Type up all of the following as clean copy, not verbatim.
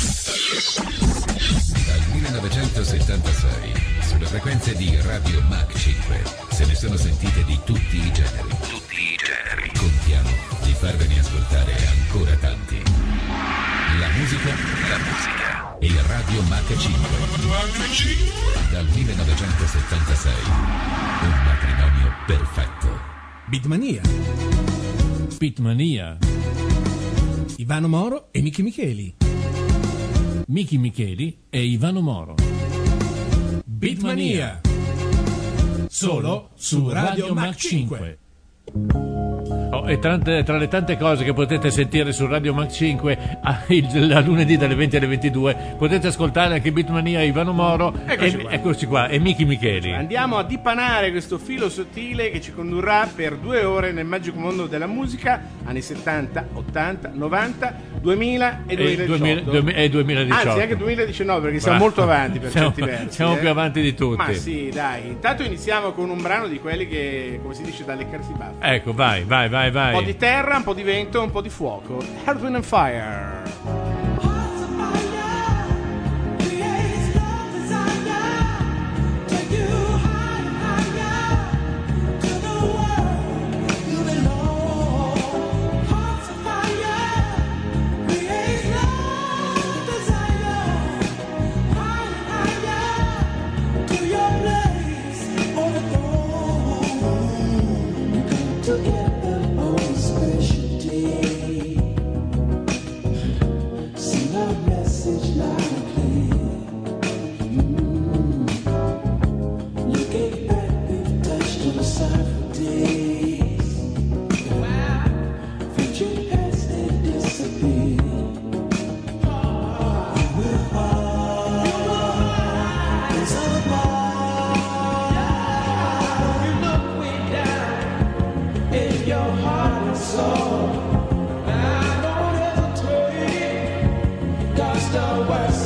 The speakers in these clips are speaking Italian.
Dal 1976, sulle frequenze di Radio Mach 5, se ne sono sentite di tutti i generi. Contiamo di farvene ascoltare ancora tanti. La musica e Radio Mach 5. Dal 1976, un matrimonio perfetto. Beatmania. Ivano Moro e Miki Micheli. Miki Micheli e Ivano Moro. Beatmania. Solo su Radio Mach 5. E tra le tante cose che potete sentire su Radio Mach 5 la lunedì dalle 20 alle 22 potete ascoltare anche Beatmania, Ivano Moro. Eccoci qua, e Miki Micheli. Andiamo a dipanare questo filo sottile che ci condurrà per 2 ore nel magico mondo della musica, anni 70, 80, 90, 2000 e 2018. E 2018. Anzi, anche 2019, perché siamo molto avanti per certi versi. Siamo più avanti di tutti. Ma sì, dai. Intanto iniziamo con un brano di quelli che, come si dice, da leccarsi i baffi. Ecco, vai. Un po' di terra, un po' di vento, un po' di fuoco. Earth, Wind and Fire. West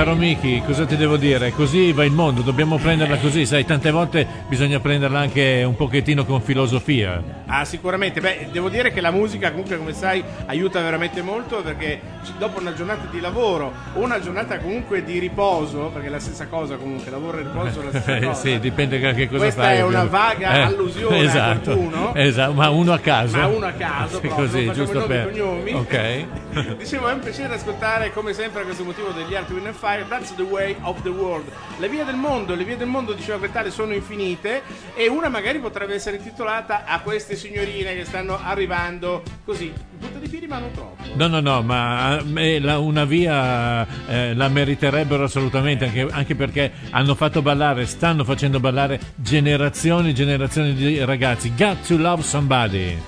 Caro Miki, cosa ti devo dire? Così va il mondo, dobbiamo prenderla così, sai, tante volte bisogna prenderla anche un pochettino con filosofia. Ah, sicuramente. Beh, devo dire che la musica comunque, come sai, aiuta veramente molto, perché dopo una giornata di lavoro o una giornata comunque di riposo, perché è la stessa cosa comunque, lavoro e riposo è la stessa cosa. Sì, dipende da che cosa Questa fai. è una vaga allusione esatto, a qualcuno. Esatto, ma uno a caso. Ma uno a caso, sì, proprio, così, non facciamo giusto nomi e per... cognomi. Ok. Dicevo, è un piacere ascoltare, come sempre, a questo motivo degli Earth, Wind and Fire, That's the Way of the World. Le vie del mondo, diceva Bertale, sono infinite, e una magari potrebbe essere intitolata a queste signorine che stanno arrivando così, tutte di piedi ma non troppo. No, ma una via la meriterebbero assolutamente, anche perché hanno fatto ballare, stanno facendo ballare generazioni di ragazzi. Got to Love Somebody.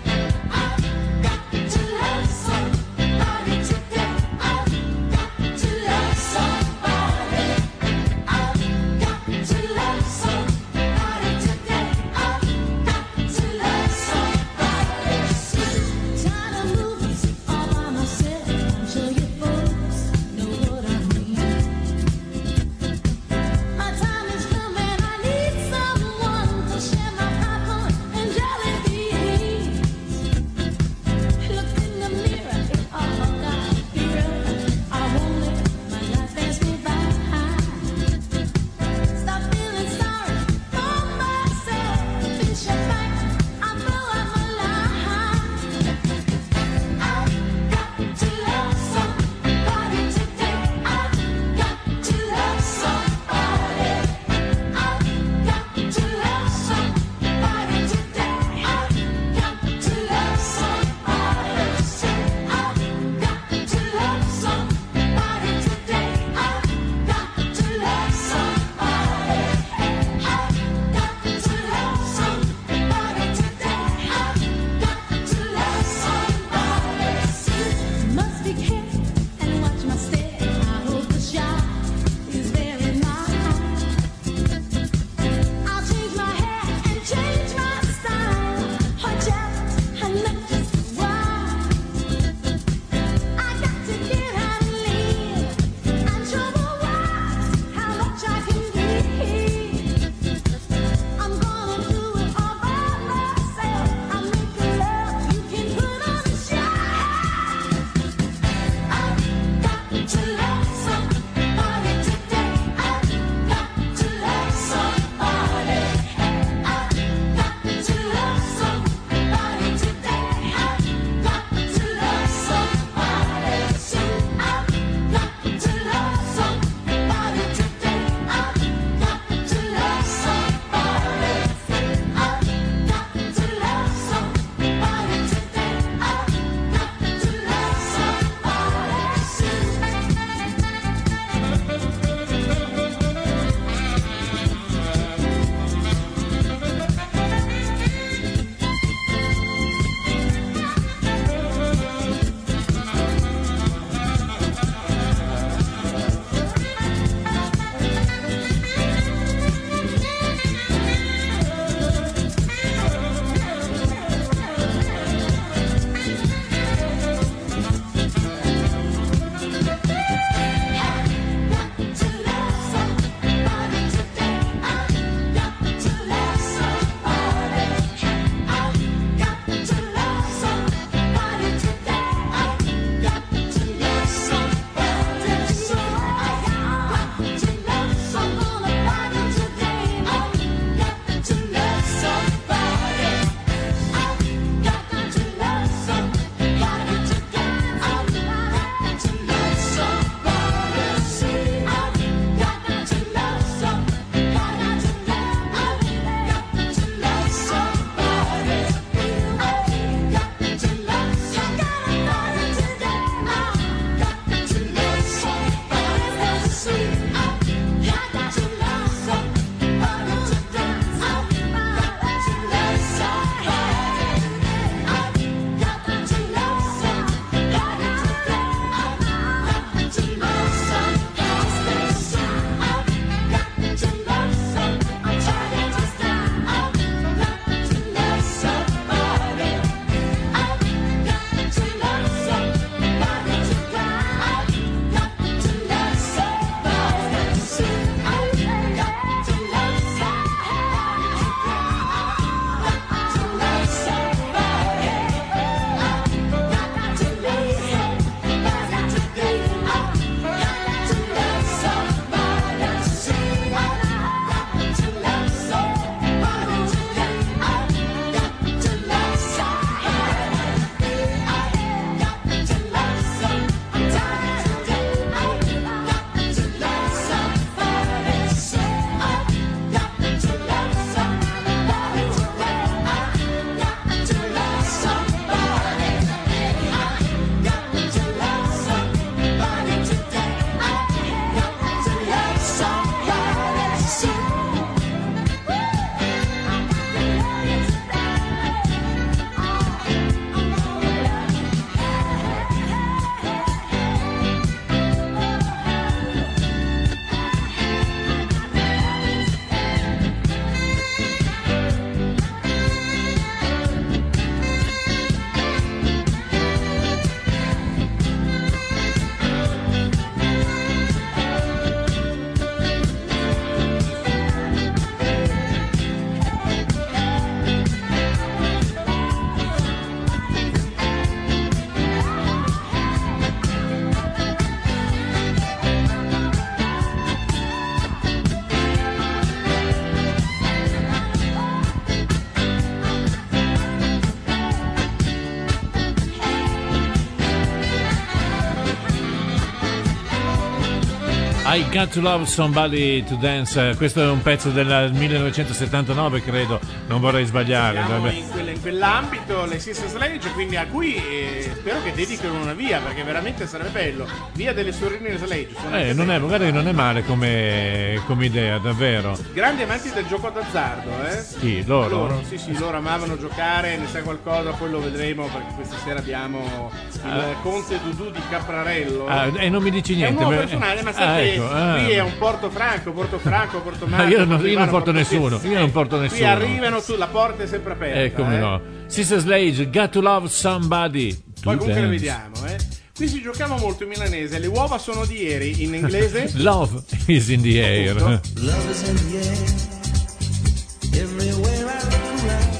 I Got to Love Somebody to Dance. Questo è un pezzo del 1979, credo, non vorrei sbagliare. Siamo in quell'ambito, le Sister Sledge, quindi a cui spero che dedichino una via, perché veramente sarebbe bello. Via delle sorelle Sledge. Magari non è male come idea, davvero. Grandi amanti del gioco d'azzardo, eh? Sì, loro? Sì, loro amavano giocare, ne sa qualcosa, poi lo vedremo, perché questa sera abbiamo il Conte Dudu di Caprarello. E non mi dici niente. È un nuovo personale, ma sai che qui è un Porto Franco, Porto Marco. Io non porto nessuno. Qui arrivano, la porta è sempre aperta. Come no. Sister Sledge, Got to Love Somebody. Poi comunque le vediamo, Qui si giocava molto in milanese, le uova sono di ieri, in inglese? Love is in the air. Love is in the air. Everywhere I look around.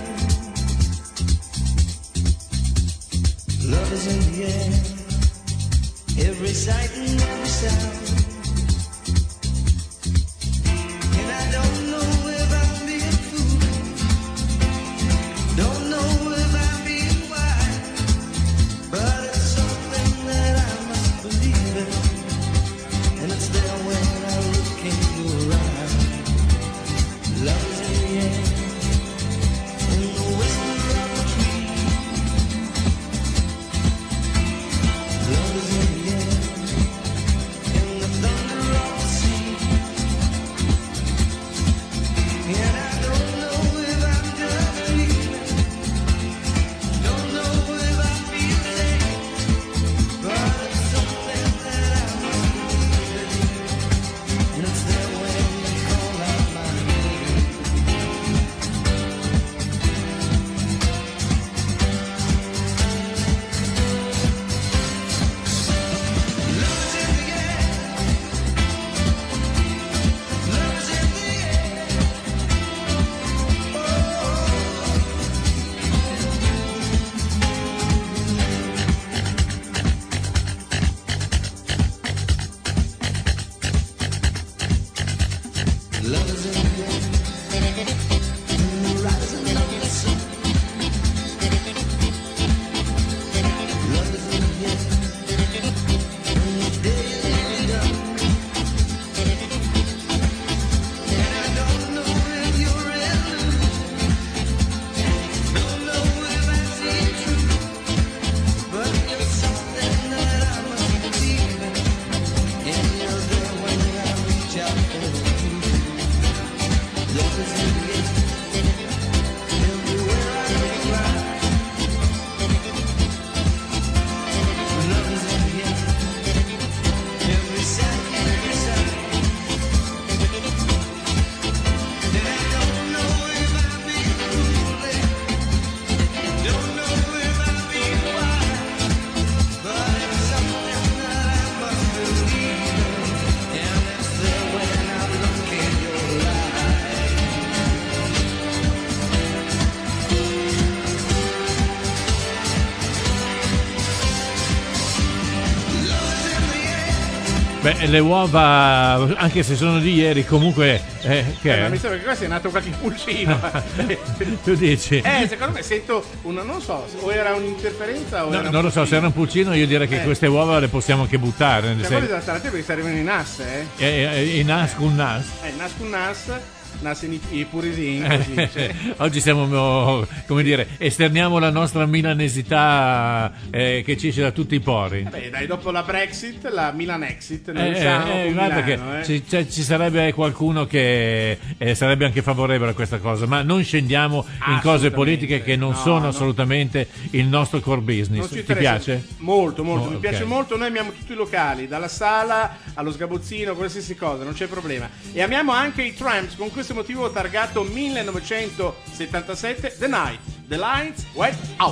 Love is in the air. Every sight and every sound. And I don't know if I'm being fooled. Don't know if I'm being wise. But it's something that I must believe in. And it's there when I look in your eyes. Love is in the air. In the whisper of the tree. Love is in the air. In the thunder of the sea. And I don't know if I'm just dreaming. Don't know if I feel safe. But it's something that I must believe in. And it's there when you call out my name. Love is in the air. Love is in the air. Love is in the air. In the rising of the sun. Love is in the air. When the day is nearly done. And I don't know if you're illusion. Don't know if I see it true. But you're something that I must believe in. And you're there when I reach out for you. Love is in the air. Everywhere I look around. Love is in the air. Every sight, every sound. And I don't know if I'm being foolish. Don't know if I'm being wise. But it's something that I must believe in. And it's there when I look in your eyes. Love is in the air. Beh, le uova, anche se sono di ieri, comunque. Che Ma è? mi sembra che qua sia nato qualche pulcino. Tu dici? Secondo me sento non so, o era un'interferenza o No, era non lo so, se era un pulcino io direi che queste uova le possiamo anche buttare. Cioè, poi da stare perché servono in nas, In nas con nas. nas con nas i purisin, così dice. Oggi siamo, come dire, esterniamo la nostra milanesità che ci esce da tutti i pori. Beh, dai, dopo la Brexit, la Milan Exit, noi siamo con guarda Milano, che ci sarebbe qualcuno che sarebbe anche favorevole a questa cosa, ma non scendiamo in cose politiche che non sono assolutamente il nostro core business. Non ci Ti interessa. piace? Molto, mi ok. piace molto. Noi amiamo tutti i locali, dalla sala allo sgabuzzino, qualsiasi cosa, non c'è problema. E amiamo anche i Tramps, con questo motivo targato 1977, The Night, The Lights Went Out.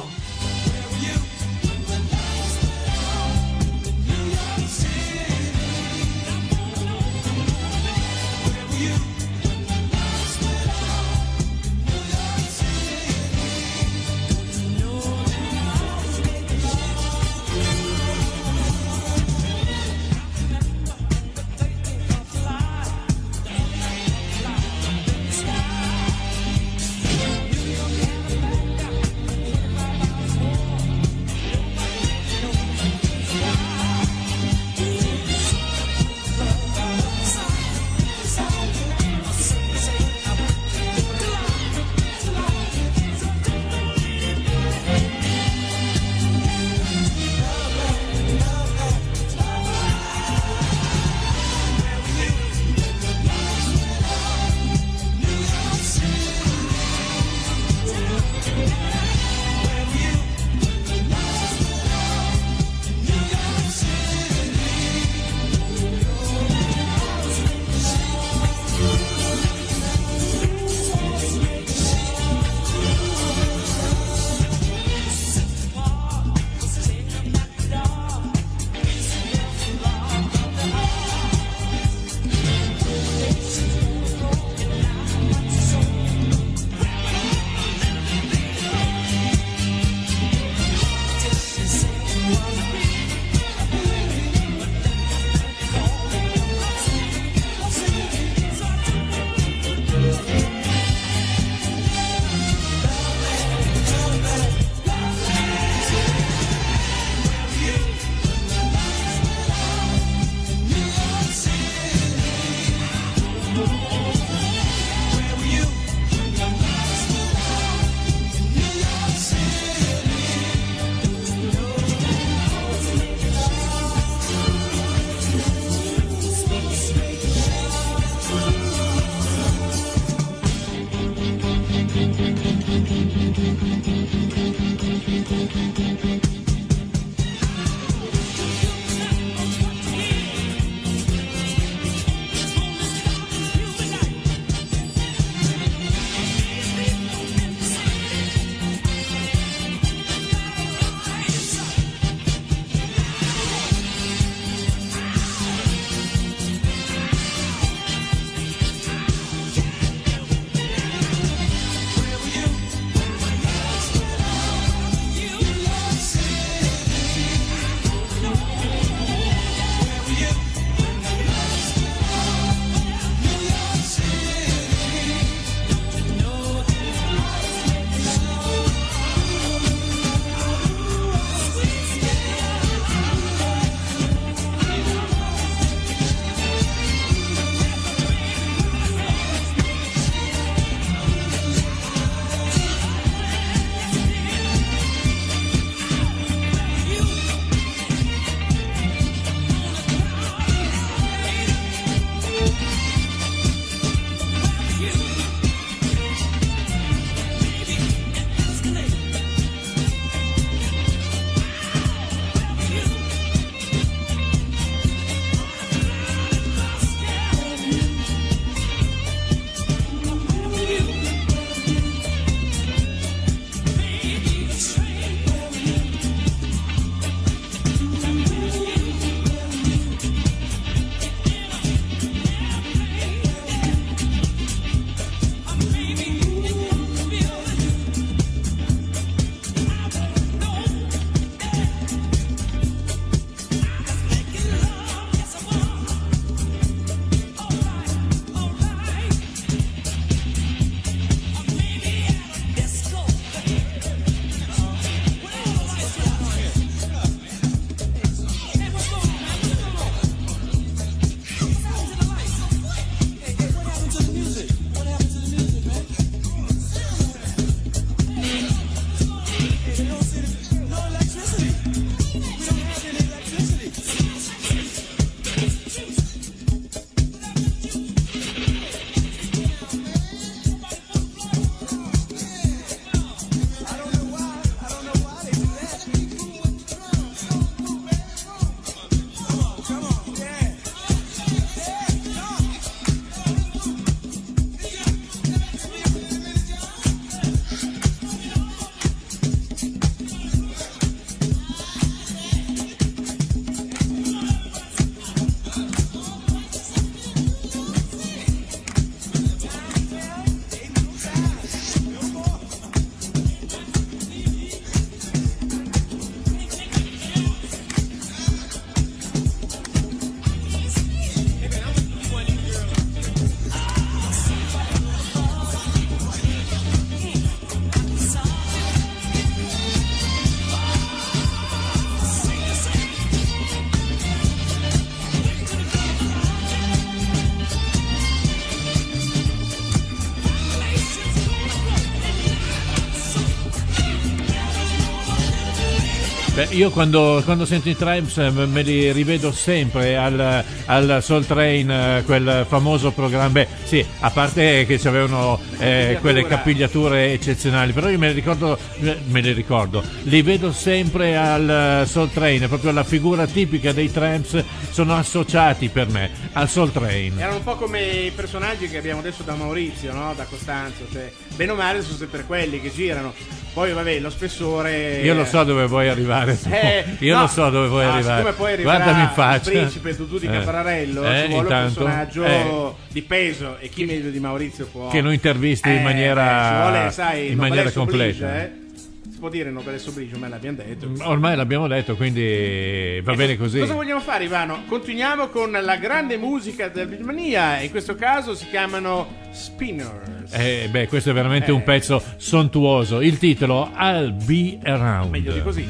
Beh, io quando sento i Tramps me li rivedo sempre al Soul Train, quel famoso programma. Beh, sì, a parte che avevano quelle capigliature eccezionali, però io me li ricordo, li vedo sempre al Soul Train, proprio la figura tipica dei Tramps, sono associati per me al Soul Train. Erano un po' come i personaggi che abbiamo adesso da Maurizio, no? Da Costanzo, cioè bene o male sono sempre quelli che girano. Poi vabbè, lo spessore. Io lo so dove vuoi arrivare tu. Lo so dove vuoi arrivare. Come poi arriverà guardami in faccia. Il principe Dudù di Capararello, ci vuole intanto, un personaggio di peso, e chi meglio di Maurizio può che lo intervisti in maniera, ci vuole, sai, in maniera completa. Oblige, Si può dire noblesse oblige, ma l'abbiamo detto. Ormai l'abbiamo detto, quindi va bene così. Cosa vogliamo fare, Ivano? Continuiamo con la grande musica del Beatmania. In questo caso si chiamano Spinners. Questo è veramente un pezzo sontuoso. Il titolo I'll Be Around. Meglio di così.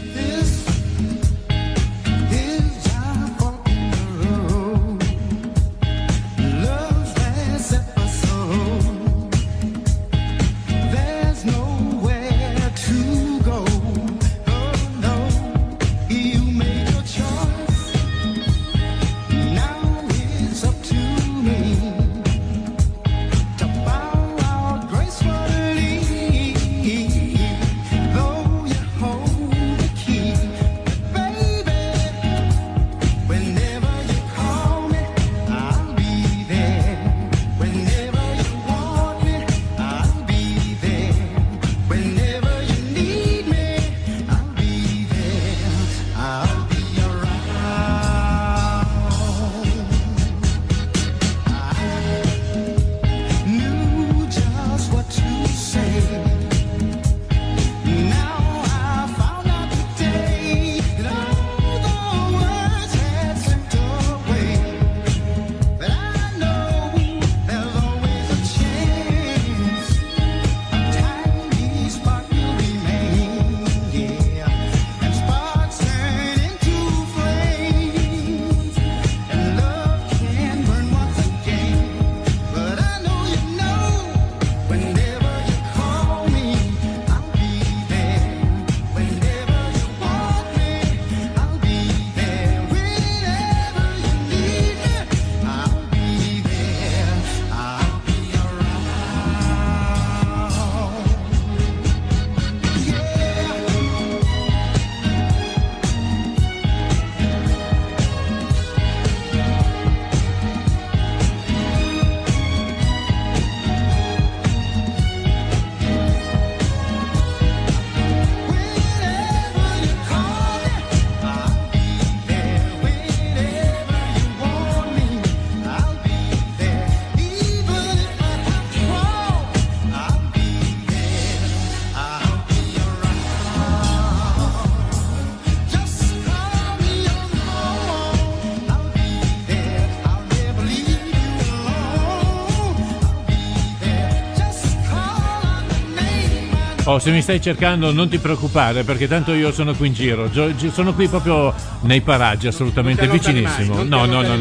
Se mi stai cercando non ti preoccupare, perché tanto io sono qui in giro, sono qui proprio nei paraggi, assolutamente vicinissimo. No,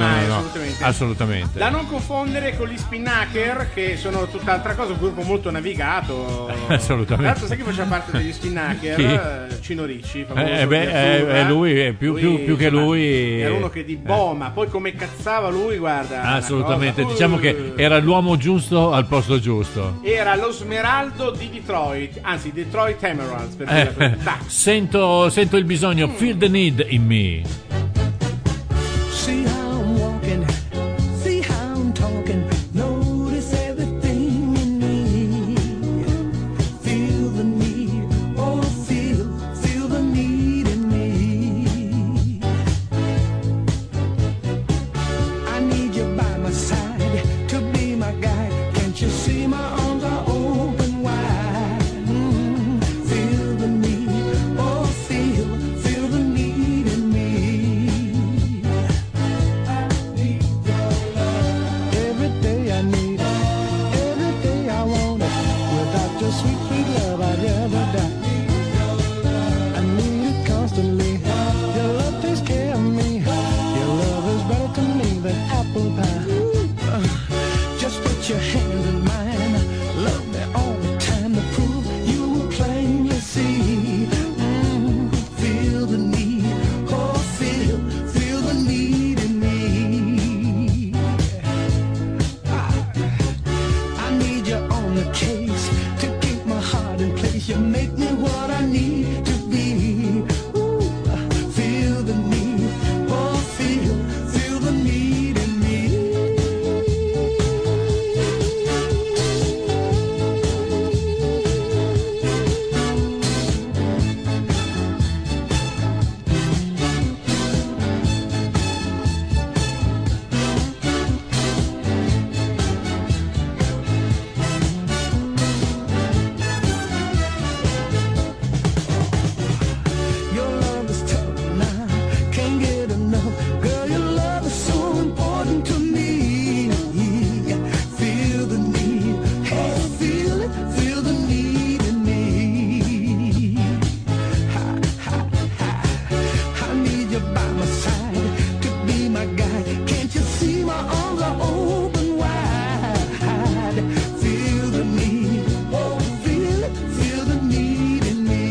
assolutamente. Da non confondere con gli Spinnaker, che sono tutt'altra cosa, un gruppo molto navigato. Assolutamente. Tra l'altro sai chi faceva parte degli Spinnaker? Chi? Cino Ricci, famoso è lui, più che lui. Era uno che di Boma, poi come cazzava lui, guarda. Assolutamente, diciamo che era l'uomo giusto al posto giusto. Era lo smeraldo di Detroit, anzi Detroit Emeralds, per dire la verità. Sento il bisogno, feel the need in me. See how I'm walking, see how I'm talking, notice everything in me. Feel the need, oh feel the need in me. I need you by my side to be my guide. Can't you see my arms are open wide? Feel the need, oh feel the need in me. You make me what I need to be. Ooh, feel the need, oh feel the need in me. Your love is tough now, can't get enough. Girl, your love is so important to me. Feel the need, hey, feel it, feel the need in me. I need you by my side to be my guide. Can't you see my arms are open wide? Feel the need, oh, feel it, feel the need in me.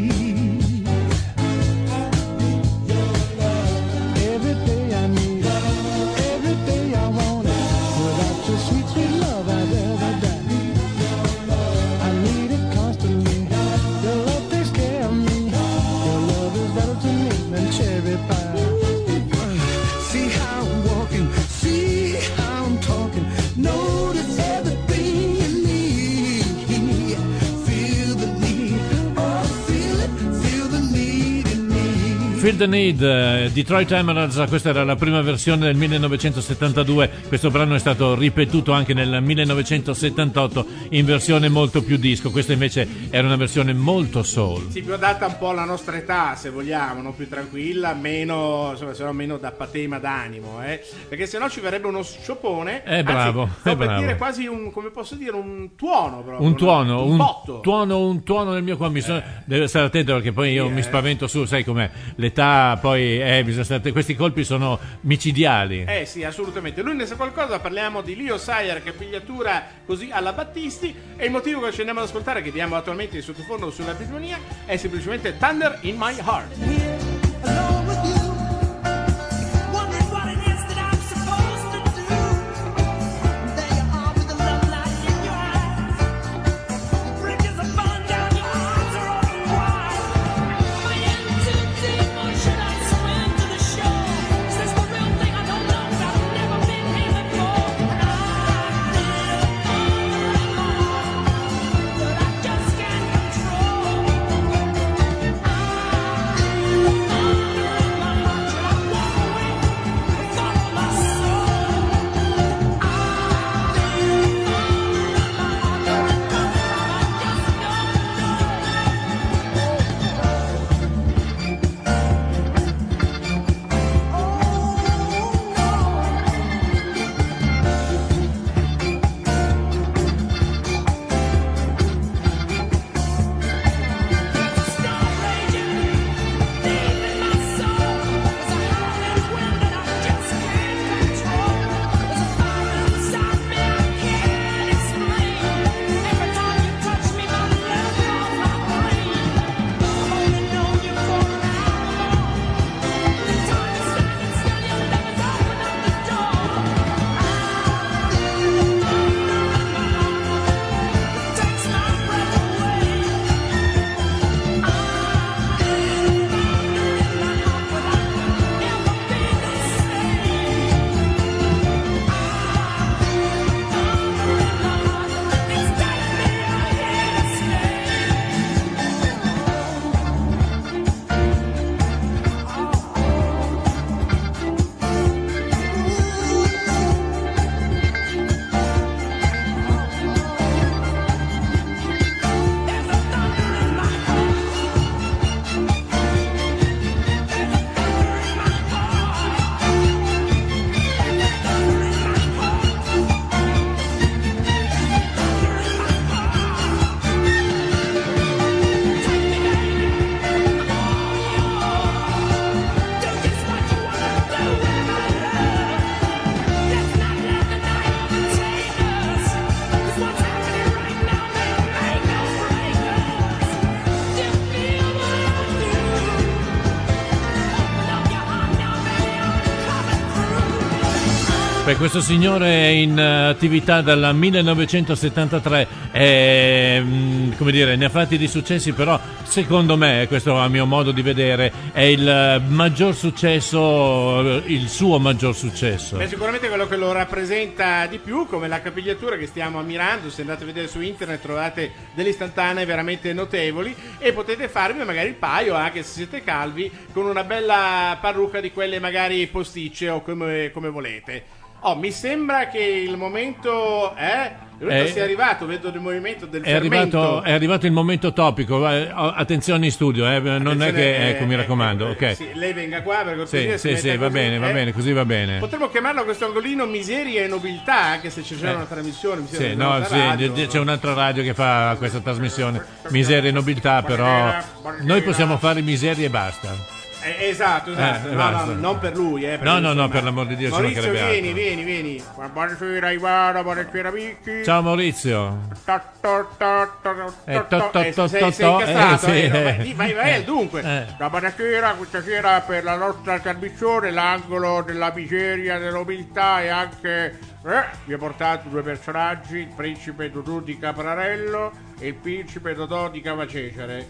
Every day I need it, every day I want it. Without your sweet, sweet love, I'd rather die. I need it constantly. Your love takes care of me. Your love is better to me than cherry pie. See how I'm walking, see how I'm talking. Notice everything in me. Feel the need, oh feel the need in me. Feel the Need, Detroit Emeralds, questa era la prima versione del 1972, questo brano è stato ripetuto anche nel 1978 in versione molto più disco, questa invece era una versione molto soul. Sì, più adatta un po' alla nostra età, se vogliamo, no? Più tranquilla, meno, insomma, se no meno da patema d'animo, perché sennò ci verrebbe uno sciopone. Bravo, Anzi, sto per bravo. dire quasi un, come posso dire, un tuono proprio. Un tuono, no? un botto. tuono nel mio cuore. Deve stare attento perché poi io mi spavento su, sai com'è, l'età poi bisogna stare attenti. Questi colpi sono micidiali. Sì, assolutamente. Lui ne sa qualcosa, parliamo di Leo Sayer, capigliatura così alla Battisti, e il motivo che ci andiamo ad ascoltare, che diamo attualmente in sottofondo sulla Pidronia, è semplicemente Thunder in My Heart. Alone with you, wondering what it is that I'm supposed to do. There you are with the love light in your eyes. The bridges are falling down, your arms are open wide. Am I in too deep or should I swim to the shore? Is this the real thing? I don't know, 'cause I've never been here before. I feel thunder in my heart that I just can't control. I feel Beh, questo signore è in attività dal 1973, come dire, ne ha fatti di successi, però secondo me, questo a mio modo di vedere, è il maggior successo, il suo maggior successo. Beh, sicuramente quello che lo rappresenta di più, come la capigliatura che stiamo ammirando. Se andate a vedere su internet trovate delle istantanee veramente notevoli e potete farvi magari il paio, anche se siete calvi, con una bella parrucca di quelle magari posticce o come volete. Oh, mi sembra che il momento sia arrivato, vedo il movimento del fermento. È arrivato il momento topico. Attenzione in studio, non è che, ecco, mi raccomando. Ok. Sì, lei venga qua per cortesia. Sì, va bene, così va bene. Potremmo chiamarlo questo angolino miseria e nobiltà, anche se c'è già una trasmissione. C'è un'altra radio che fa questa trasmissione, miseria e nobiltà, però noi possiamo fare miseria e basta. Esatto. No, non per lui. No, per l'amor di Dio. Maurizio, vieni. Buonasera Ivano, buonasera Vicky. Ciao Maurizio. Sei incastrato? Vai al dunque. Buonasera, questa sera per la nostra trasmissione, l'angolo della miseria, della nobiltà e anche... vi ho portato due personaggi, il principe Dodò di Caprarello e il principe Dodò di Cavacecere.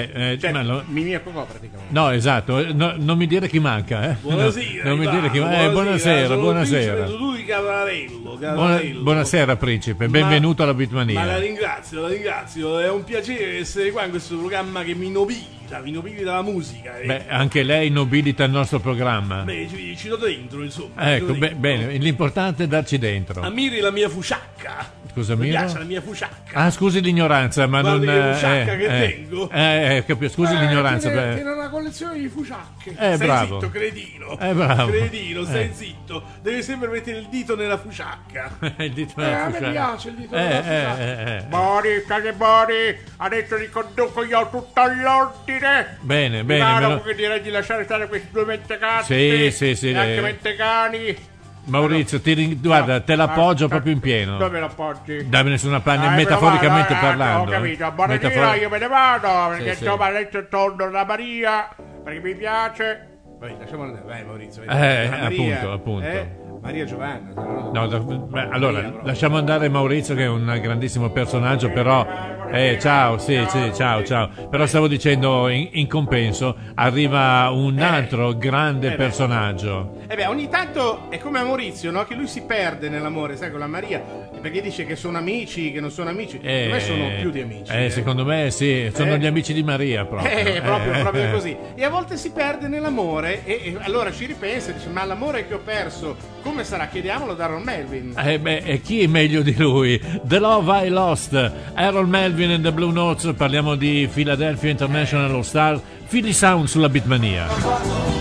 Mimia Cocò praticamente. No, esatto, non mi dire chi manca. Buonasera. Non mi dire chi manca. Buonasera. Dodò di Caprarello. Buonasera principe, benvenuto alla Beatmania. Ma la ringrazio, è un piacere essere qua in questo programma che mi nobilita la musica. Beh, anche lei nobilita il nostro programma. Beh, ci do dentro, insomma. Ecco, bene, l'importante è darci dentro. Ammiri la mia fusciacca. Scusa, mi piace la mia fusciacca. Ah, scusi l'ignoranza, ma guardi non... che fusciacca che tengo. Scusi l'ignoranza. Tiene una collezione di fusciacche. Stai bravo. Zitto, credino. Bravo. Credino, stai zitto. Devi sempre mettere il dito nella fusciacca. Il dito nella fusciacca. A me piace il dito nella fusciacca. Bori, adesso li conduco io tutto all'ordine. Bene. Che direi di lasciare stare questi due mentecati. Sì. E anche mentecani. Maurizio, guarda, te l'appoggio proprio in pieno. Dove l'appoggi? Da nessuna parte, metaforicamente parlando. Ho capito, buonasera, io me ne vado, perché insomma adesso torno da Maria, perché mi piace. Vai, lasciamo andare, vai Maurizio. Appunto. Maria Giovanna. Allora, lasciamo andare Maurizio che è un grandissimo personaggio, però ciao. Però stavo dicendo, in compenso arriva un altro grande personaggio. Ogni tanto è come a Maurizio, no? Che lui si perde nell'amore, sai, con la Maria, perché dice che sono amici, che non sono amici. Secondo me sono più di amici. Secondo me sì, sono gli amici di Maria proprio. Proprio così. E a volte si perde nell'amore e allora ci ripensa e dice: ma l'amore che ho perso, come sarà? Chiediamolo da Aaron Melvin. E chi è meglio di lui? The Love I Lost, Aaron Melvin and the Blue Notes. Parliamo di Philadelphia International All Star, Philly Sound sulla Beatmania.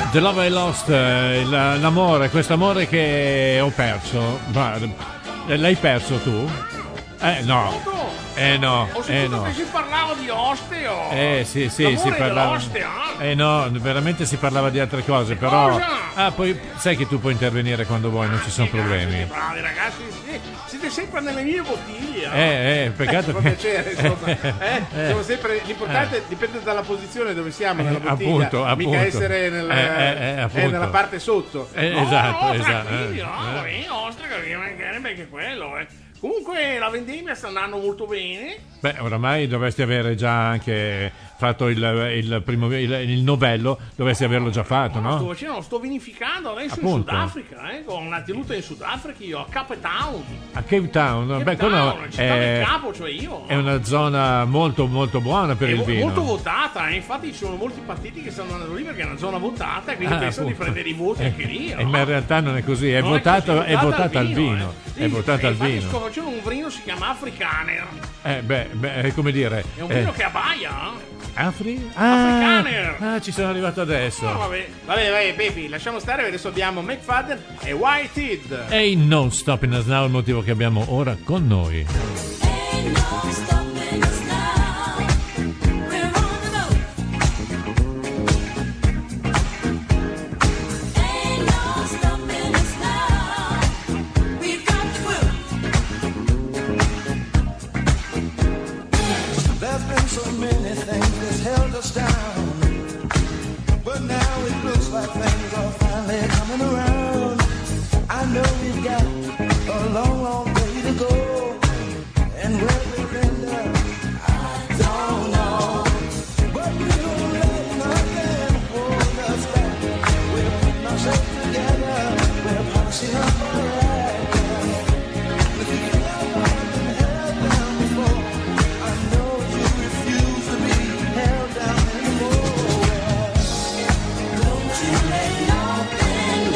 The Love I Lost, l'amore, questo amore che ho perso. L'hai perso tu? No. No. Ho sentito che si parlava di osteo. Sì, si L'amore parlava. dell'osteo. No, veramente si parlava di altre cose, però. Cosa? Poi sai che tu puoi intervenire quando vuoi, non ci sono problemi. Bravi ragazzi, siete sempre nelle mie bottiglie. Peccato fa che. piacere, insomma. Siamo sempre, l'importante dipende dalla posizione dove siamo nella bottiglia, appunto. mica essere nella parte sotto. Esatto. Ostrica, che mancherebbe anche quello. Comunque la vendemmia sta andando molto bene. Beh, oramai dovresti avere già anche fatto il novello, dovresti averlo già fatto, no? Sto vinificando adesso Appunto. in Sudafrica, con una tenuta in Sudafrica io, a Cape Town. A Cape Town, Cape Town, la città del capo, cioè io. È una zona molto molto buona per il vino. Molto votata, infatti ci sono molti partiti che stanno andando lì perché è una zona votata e quindi pensano di prendere i voti anche lì. Ma in realtà non è così, è votata al vino. Sì, È votata al vino. Sto facendo un vino, si chiama Afrikaner. È come dire. È un vino che abbaia. Afrikaner. Ci sono arrivato adesso. Vabbè, baby, lasciamo stare, adesso abbiamo McFadden e Whitehead. E non stopping us now, il motivo che abbiamo ora con noi. There's been so many things that's held us down, but now it looks like things are finally coming around. I know we've got a long, long way to go, and where we'll end up, I don't know. But we don't let nothing hold us back. We're putting ourselves together, we're polishing up our act. If you've never been held down before, I know you refuse to be held down anymore. Don't you let nothing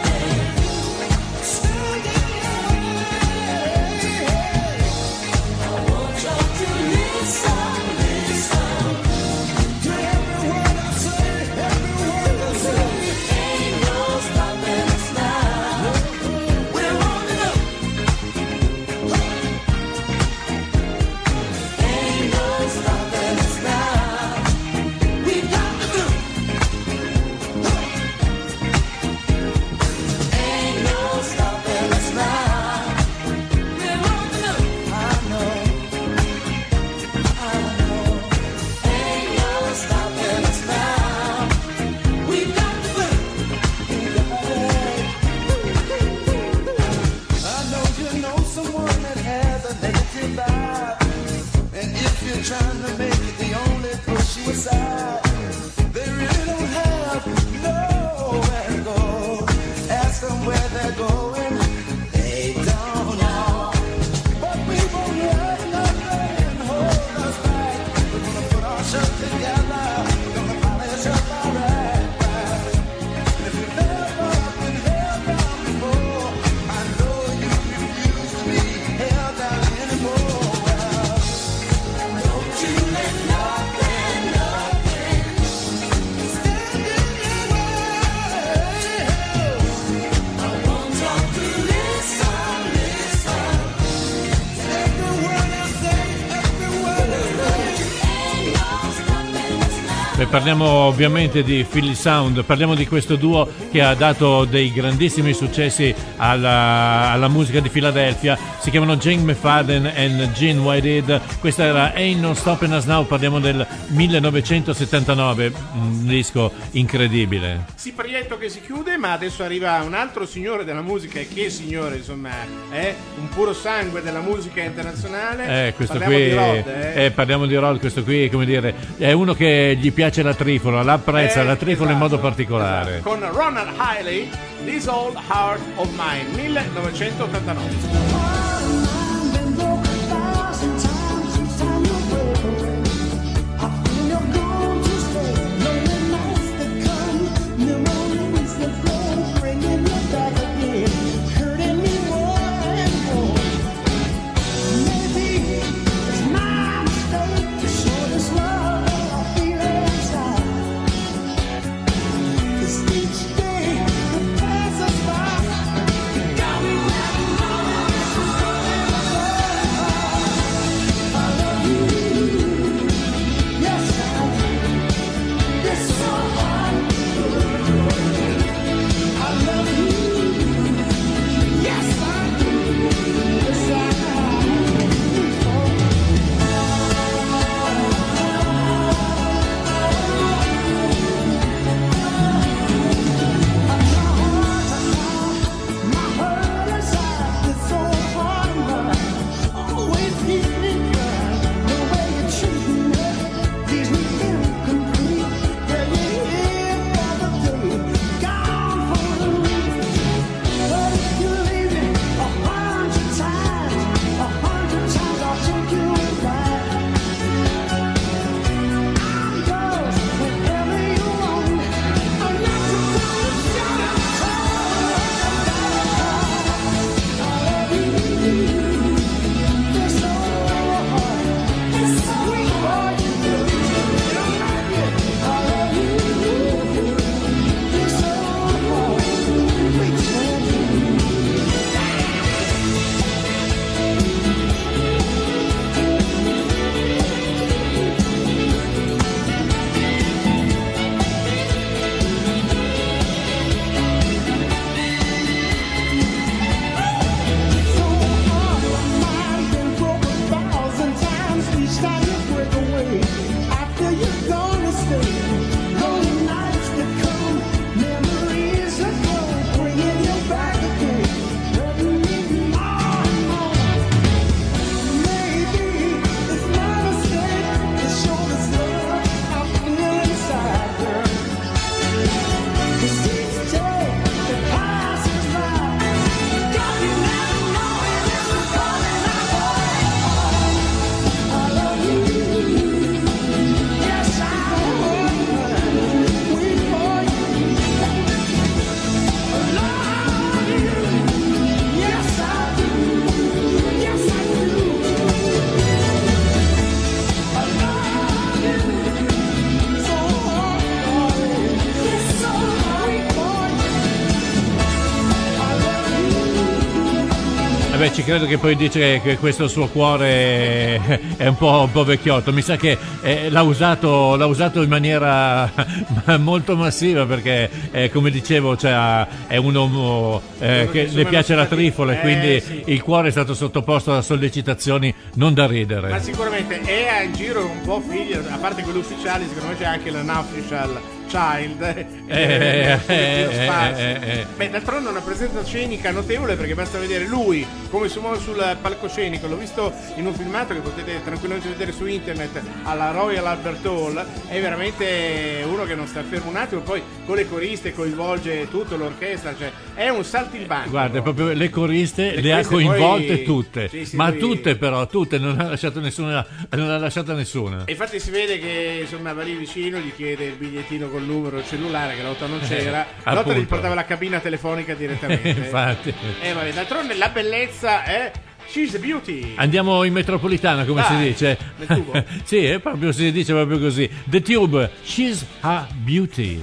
stand in your way. I want you to listen to every word I say, every word I say. Ain't no stopping us now. We're rolling up. Ain't no stopping us now. We got to do. Ain't no stopping us now. We're rolling up. I know. Ain't no stopping us now. We got to do. I know you know someone that has a negative vibe. And if you're trying to make it, they only push you aside. They really don't have nowhere to go. Ask them where they're going, they don't know. But we won't let nothing hold us back. We're gonna put ourselves together. We're gonna polish up our act. And if you've never been held down before, I know you refuse to be held down anymore. Don't you let nothing stand in your way. I want you to listen. Every word I say, every word I say. Ain't no stopping us now. Parliamo ovviamente di Philly Sound, parliamo di questo duo che ha dato dei grandissimi successi alla musica di Philadelphia. Si chiamano Jane McFadden e Gene Whitehead. Questa era Ain't No Stopping Us Now, parliamo del 1979, un disco incredibile. Sì, progetto che si chiude, ma adesso arriva un altro signore della musica, e che signore, insomma, è un puro sangue della musica internazionale. Questo Parliamo qui di Rod, parliamo di Rod, questo qui, come dire, è uno che gli piace la trifola, l'apprezza la trifola in modo particolare. Esatto. Con Ronald Hiley, This Old Heart of Mine, 1989. Beh, ci credo che poi dice che questo suo cuore è un po' vecchiotto. Mi sa che l'ha usato in maniera molto massiva, perché come dicevo, cioè, è un uomo che le piace la trifola e quindi sì. il cuore è stato sottoposto a sollecitazioni non da ridere. Ma sicuramente è in giro un po' figlio, a parte quelli ufficiali, secondo me c'è anche l'unofficial child. Beh, d'altronde è una presenza scenica notevole, perché basta vedere lui come si muove sul palcoscenico. L'ho visto in un filmato che potete tranquillamente vedere su internet alla Royal Albert Hall. È veramente uno che non sta fermo un attimo, poi con le coriste coinvolge tutto l'orchestra, cioè è un saltimbanco. Guarda, proprio le coriste le ha coinvolte poi... tutte, sì, ma lui... tutte, non ha lasciato nessuna, non ha lasciata nessuna. E infatti si vede che insomma va lì vicino, gli chiede il bigliettino col numero cellulare, che l'auto non c'era, l'auto gli portava la cabina telefonica direttamente. Infatti. Vabbè, d'altronde la bellezza è she's a beauty. Andiamo in metropolitana, come si dice? Nel tubo? Sì, proprio si dice proprio così. The Tube, she's a beauty.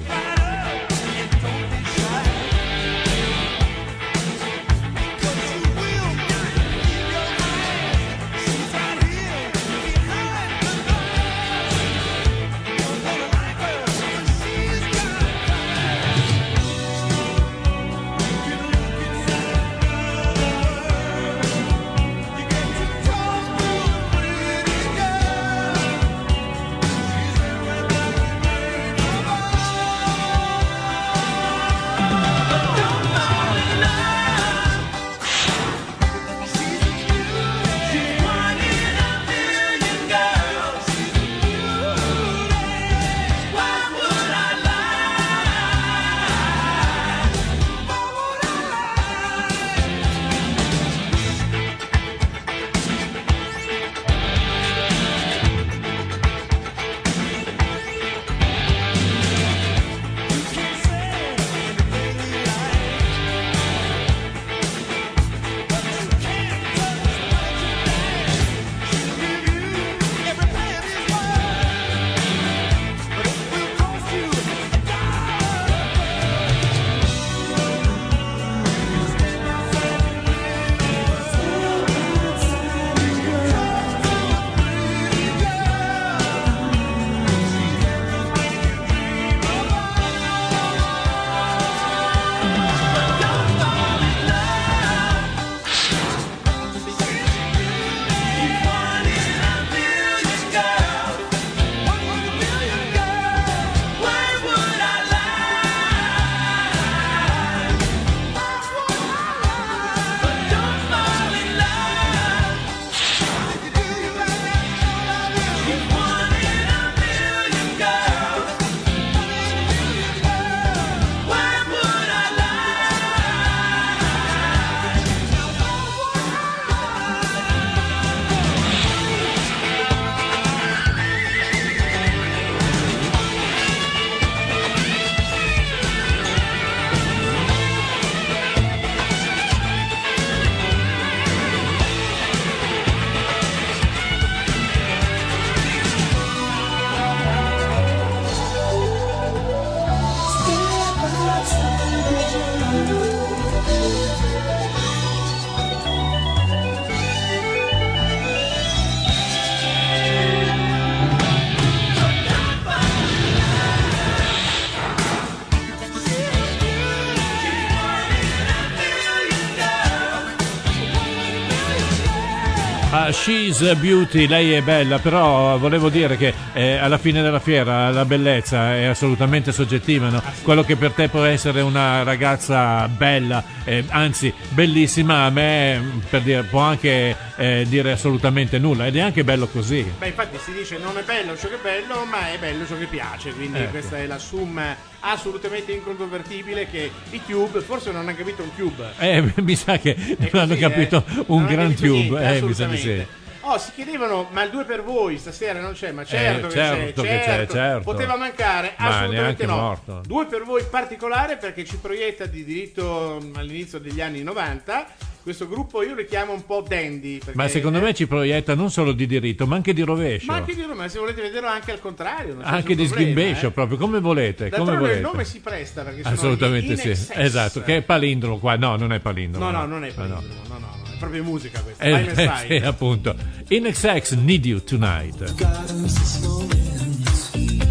era She's Beauty, lei è bella, però volevo dire che alla fine della fiera la bellezza è assolutamente soggettiva, no? Quello che per te può essere una ragazza bella, anzi bellissima, a me per dire, può anche dire assolutamente nulla, ed è anche bello così. Beh, infatti si dice non è bello ciò che è bello, ma è bello ciò che piace, quindi Ecco. questa è la summa assolutamente incontrovertibile che i Tube forse non hanno capito un Cube. Mi sa che È non hanno così, capito un non hanno gran capito tube, niente, mi sa di sì. assolutamente. Oh, si chiedevano, ma il 2 per voi stasera non c'è? Ma certo, certo che che c'è, c'è, certo. Poteva mancare? Ma Assolutamente neanche no. morto. 2 per voi particolare perché ci proietta di diritto all'inizio degli anni 90. Questo gruppo io lo chiamo un po' dandy. Perché, Ma secondo me ci proietta non solo di diritto, ma anche di rovescio. Ma anche di Roma, se volete vederlo anche al contrario. Non c'è Anche di nessun problema, sghimbescio, proprio come volete. Come D'altronde volete. il nome si presta perché sono Assolutamente gli sì. In-Excess. Esatto, che è palindromo qua. No, non è palindromo. No, non è No, no. palindromo, no, è proprio musica questa. By my side. Sì, appunto. In-Excess, Need You Tonight. God is a slow winds.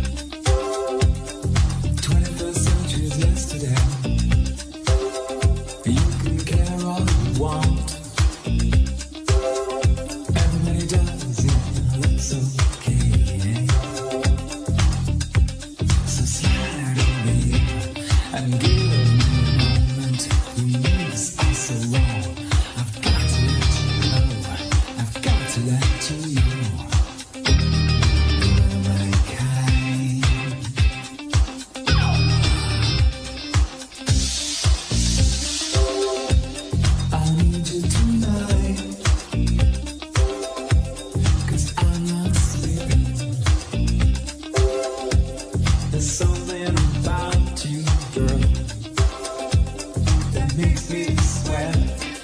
21st century's yesterday. You can care all you want. Everybody does, yeah, that's okay. So slide over here and give me a moment. Your moves are so wrong. I've got to let you know. I've got to let you know. Something about you, girl, that makes me sweat.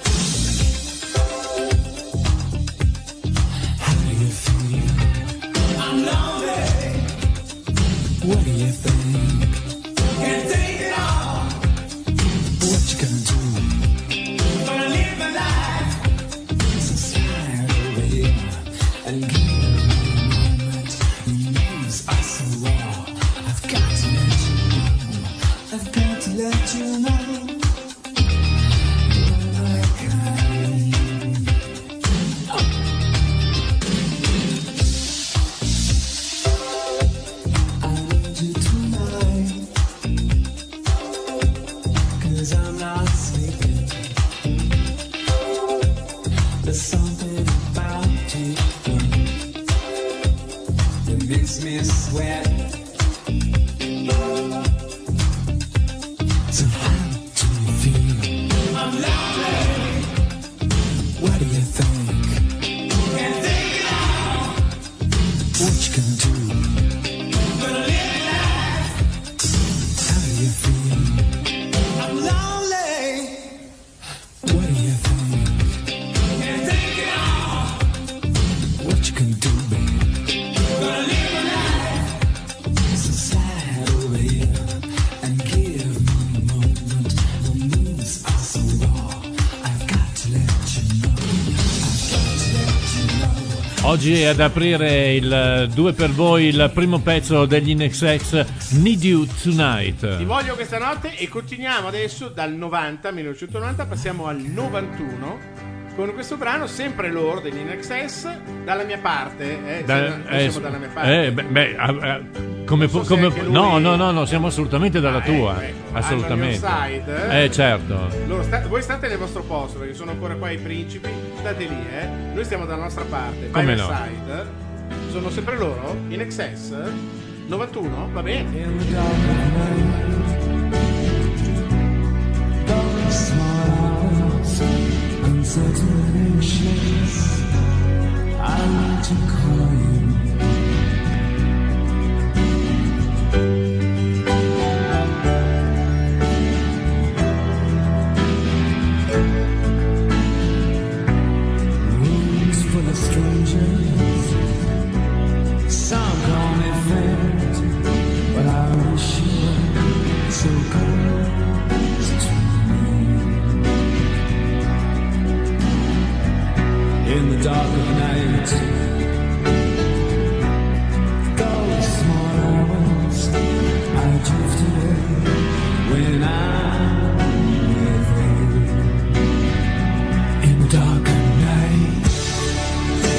How do you feel? I'm lonely. What do you think? Can't take it all. What you gonna do? Gonna live my life. So slide over here and give me a moment. Your moves are so raw. I've got to let you know. I've got to let you know. You're my kind. I need you tonight. 'Cause I'm not sleeping. There's something about you, girl, that makes me sweat. So how do you feel? I'm lonely. What do you think? Can't take it all. What you gonna do? Gonna live life. How do you feel? I'm lonely. What do you think? Can't take it all. What you gonna do, baby? Gonna live life. So slide over here and give me a moment. The moves are so raw. I've got to let you know. I've got to let you know. Oggi è ad aprire il 2 per voi, il primo pezzo degli In-Excess, Need You Tonight. Ti voglio questa notte e continuiamo adesso dal 1990, passiamo al 91 con questo brano, sempre loro degli In-Excess, dalla mia parte. Noi siamo dalla mia parte. Come, Non so se anche lui- no, siamo assolutamente dalla tua. ecco. Assolutamente. On your side, certo. Voi state nel vostro posto perché sono ancora qua i principi, state lì, noi stiamo dalla nostra parte. By Come my no? side. Sono sempre loro, In-Excess 91, va bene. In the dark of night, those small hours, uncertain and anxious, I need to call you. Rooms full of strangers, some call me friend, but I wish you were so close to me. In the dark of night, those small hours, I drift away when I'm with you. In the dark of night.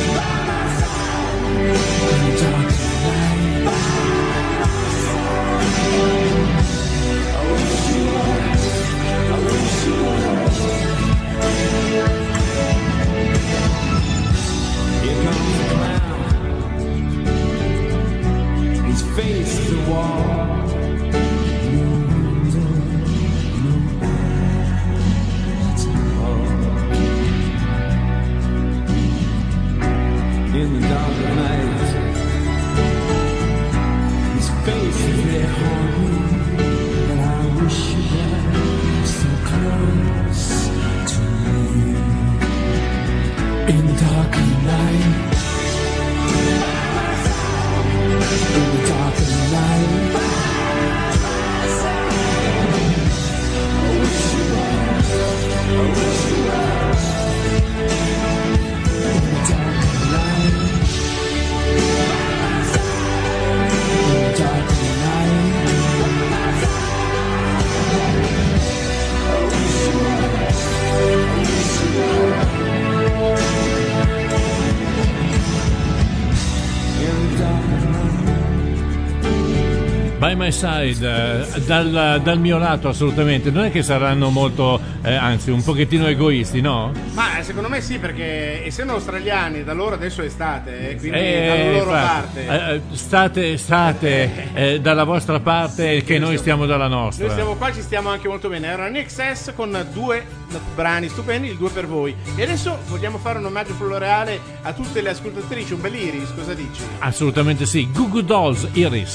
My Side, dal mio lato assolutamente. Non è che saranno molto, anzi un pochettino egoisti, no? Ma secondo me sì, perché essendo australiani da loro adesso è estate, quindi dalla loro parte. State dalla vostra parte che noi stiamo dalla nostra. Noi stiamo qua, ci stiamo anche molto bene. Era un XS con 2 brani stupendi, il 2 per voi. E adesso vogliamo fare un omaggio floreale a tutte le ascoltatrici, un bel Iris, cosa dici? Assolutamente sì. Goo Goo Dolls, Iris.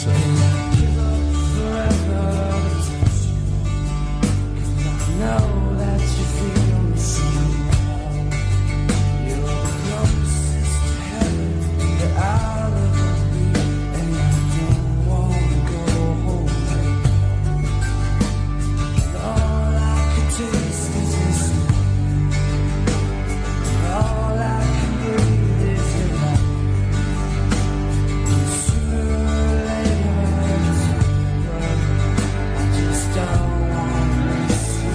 Know that you feel me somehow. You're closest to heaven that I'll ever be, and I don't wanna go home right now. All I can taste is this, all I can breathe is your light. Sooner or later, I just don't wanna miss you.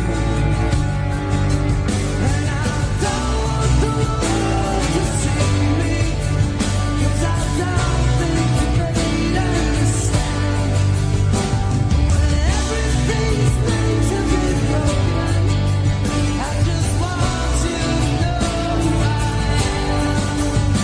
And I don't want the world to see me, 'cause I don't think they'd understand. When everything's meant to be broken, I just want you to know who I am.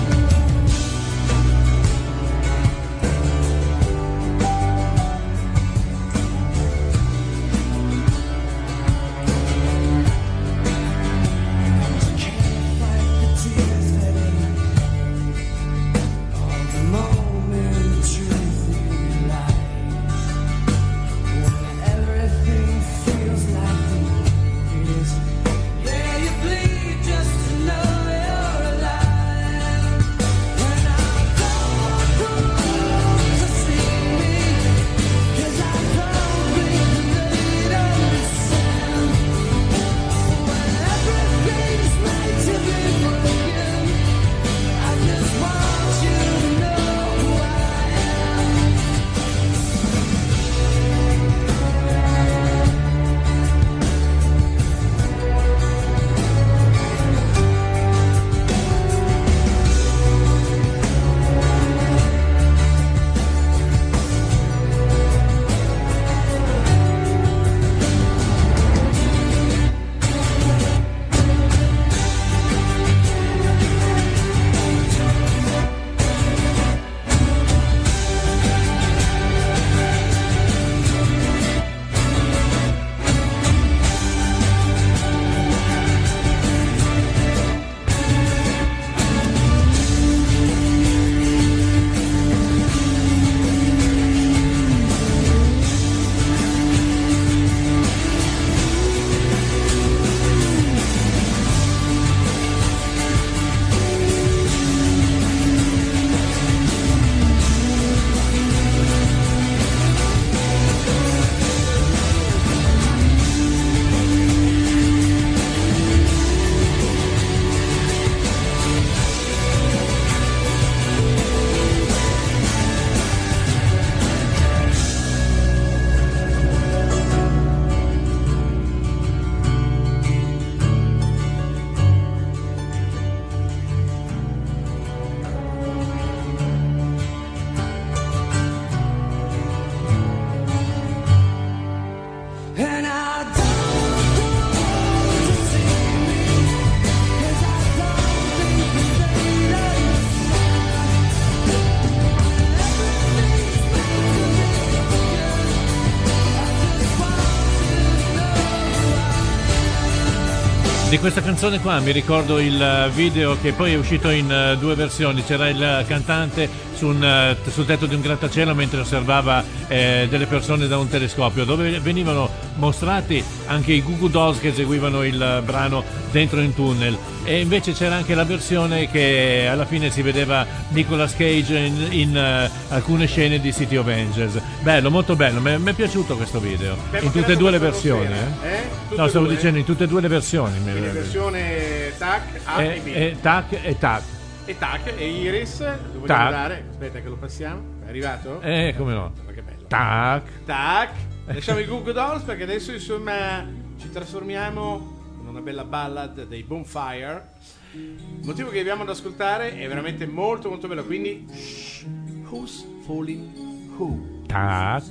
Can't fight the tears that ache, all the moment truth in lies. When everything feels like it is, yeah, you bleed just to know you're alive. And I don't want the world to see me, 'cause I don't think they'd understand. When everything's meant to be broken, I just want you to know who I am. And I don't want the world to see me, 'cause I don't think they'd understand. Everything's meant to be broken, I just want you to know who I am. Di questa canzone qua mi ricordo il video che poi è uscito in 2 versioni. C'era il cantante sul tetto di un grattacielo mentre osservava delle persone da un telescopio, dove venivano mostrati anche i Goo Goo Dolls che eseguivano il brano dentro in tunnel, e invece c'era anche la versione che alla fine si vedeva Nicolas Cage in alcune scene di City of Angels. Bello, molto bello, mi è piaciuto questo video. Beh, In tutte e 2 le questa versioni, atmosfera, Tutte No, e stavo due? dicendo in tutte e 2 le versioni. Quindi versione TAC A e B. Tac e tac. E TAC e Iris, lo vogliamo Tac. dare? Aspetta che lo passiamo. È arrivato? Come no. Ma che bello. Tac. Tac. Lasciamo i Goo Goo Dolls perché adesso insomma ci trasformiamo in una bella ballad dei Bonfire. Il motivo che abbiamo ad ascoltare è veramente molto molto bello, quindi Who's Fooling Who? Tac.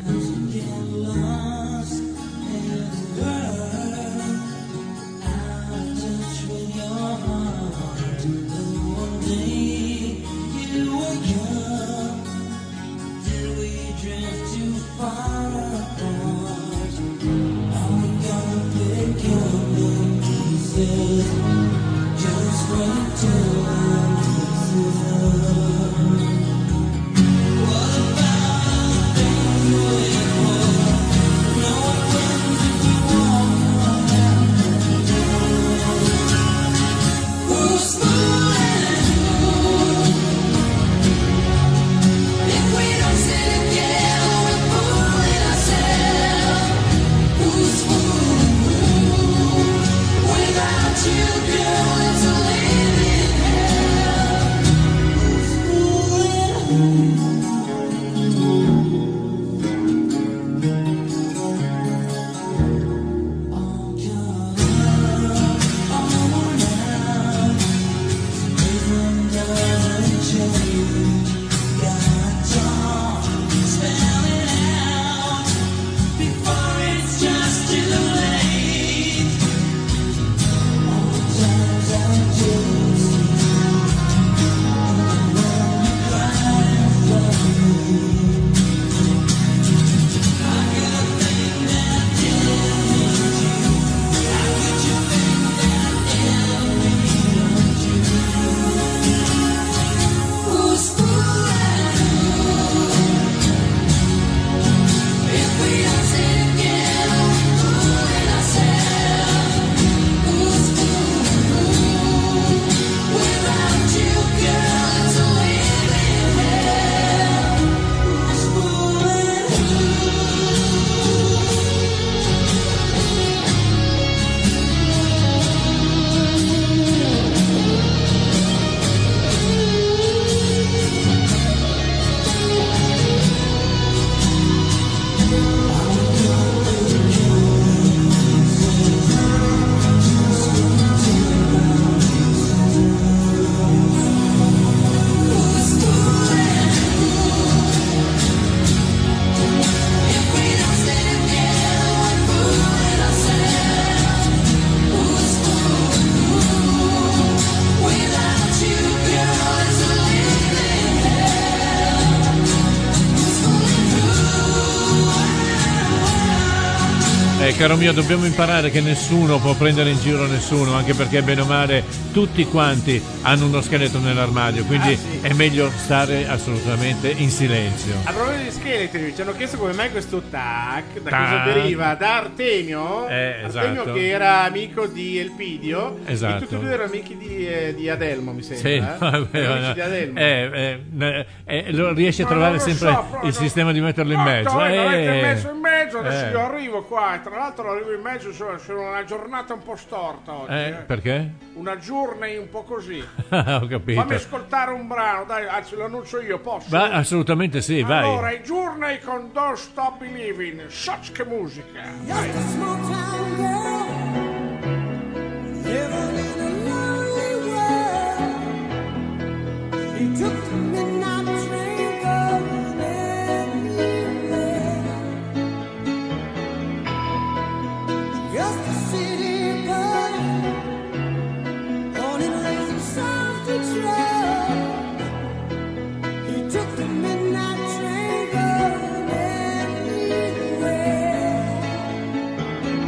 Caro mio, dobbiamo imparare che nessuno può prendere in giro nessuno, anche perché bene o male tutti quanti hanno uno scheletro nell'armadio, quindi sì. è meglio stare assolutamente in silenzio. A proposito di scheletri, ci hanno chiesto come mai questo tac, da Tac. cosa deriva? Da Artemio, Artemio esatto. che era amico di Elpidio, Esatto. e tutti e due erano amici di Adelmo, mi Sì, sembra. Amici di Adelmo. lo riesci a Ma trovare non lo sempre so, proprio. il sistema di metterlo in No, mezzo. l'avete messo in mezzo, adesso Eh. io arrivo qua e tra l'altro arrivo in mezzo, sono una giornata un po' storta oggi. Perché? Una journey un po' così. Ho capito. Fammi ascoltare un brano, dai, anzi lo annuncio io, posso? Va, assolutamente sì, vai. Allora, i Journey con Don't Stop Believing, such che musica. Just a small town girl living in a lonely world. He took the midnight train going anywhere. Just a city boy born in lazy South Detroit. He took the midnight train going anywhere.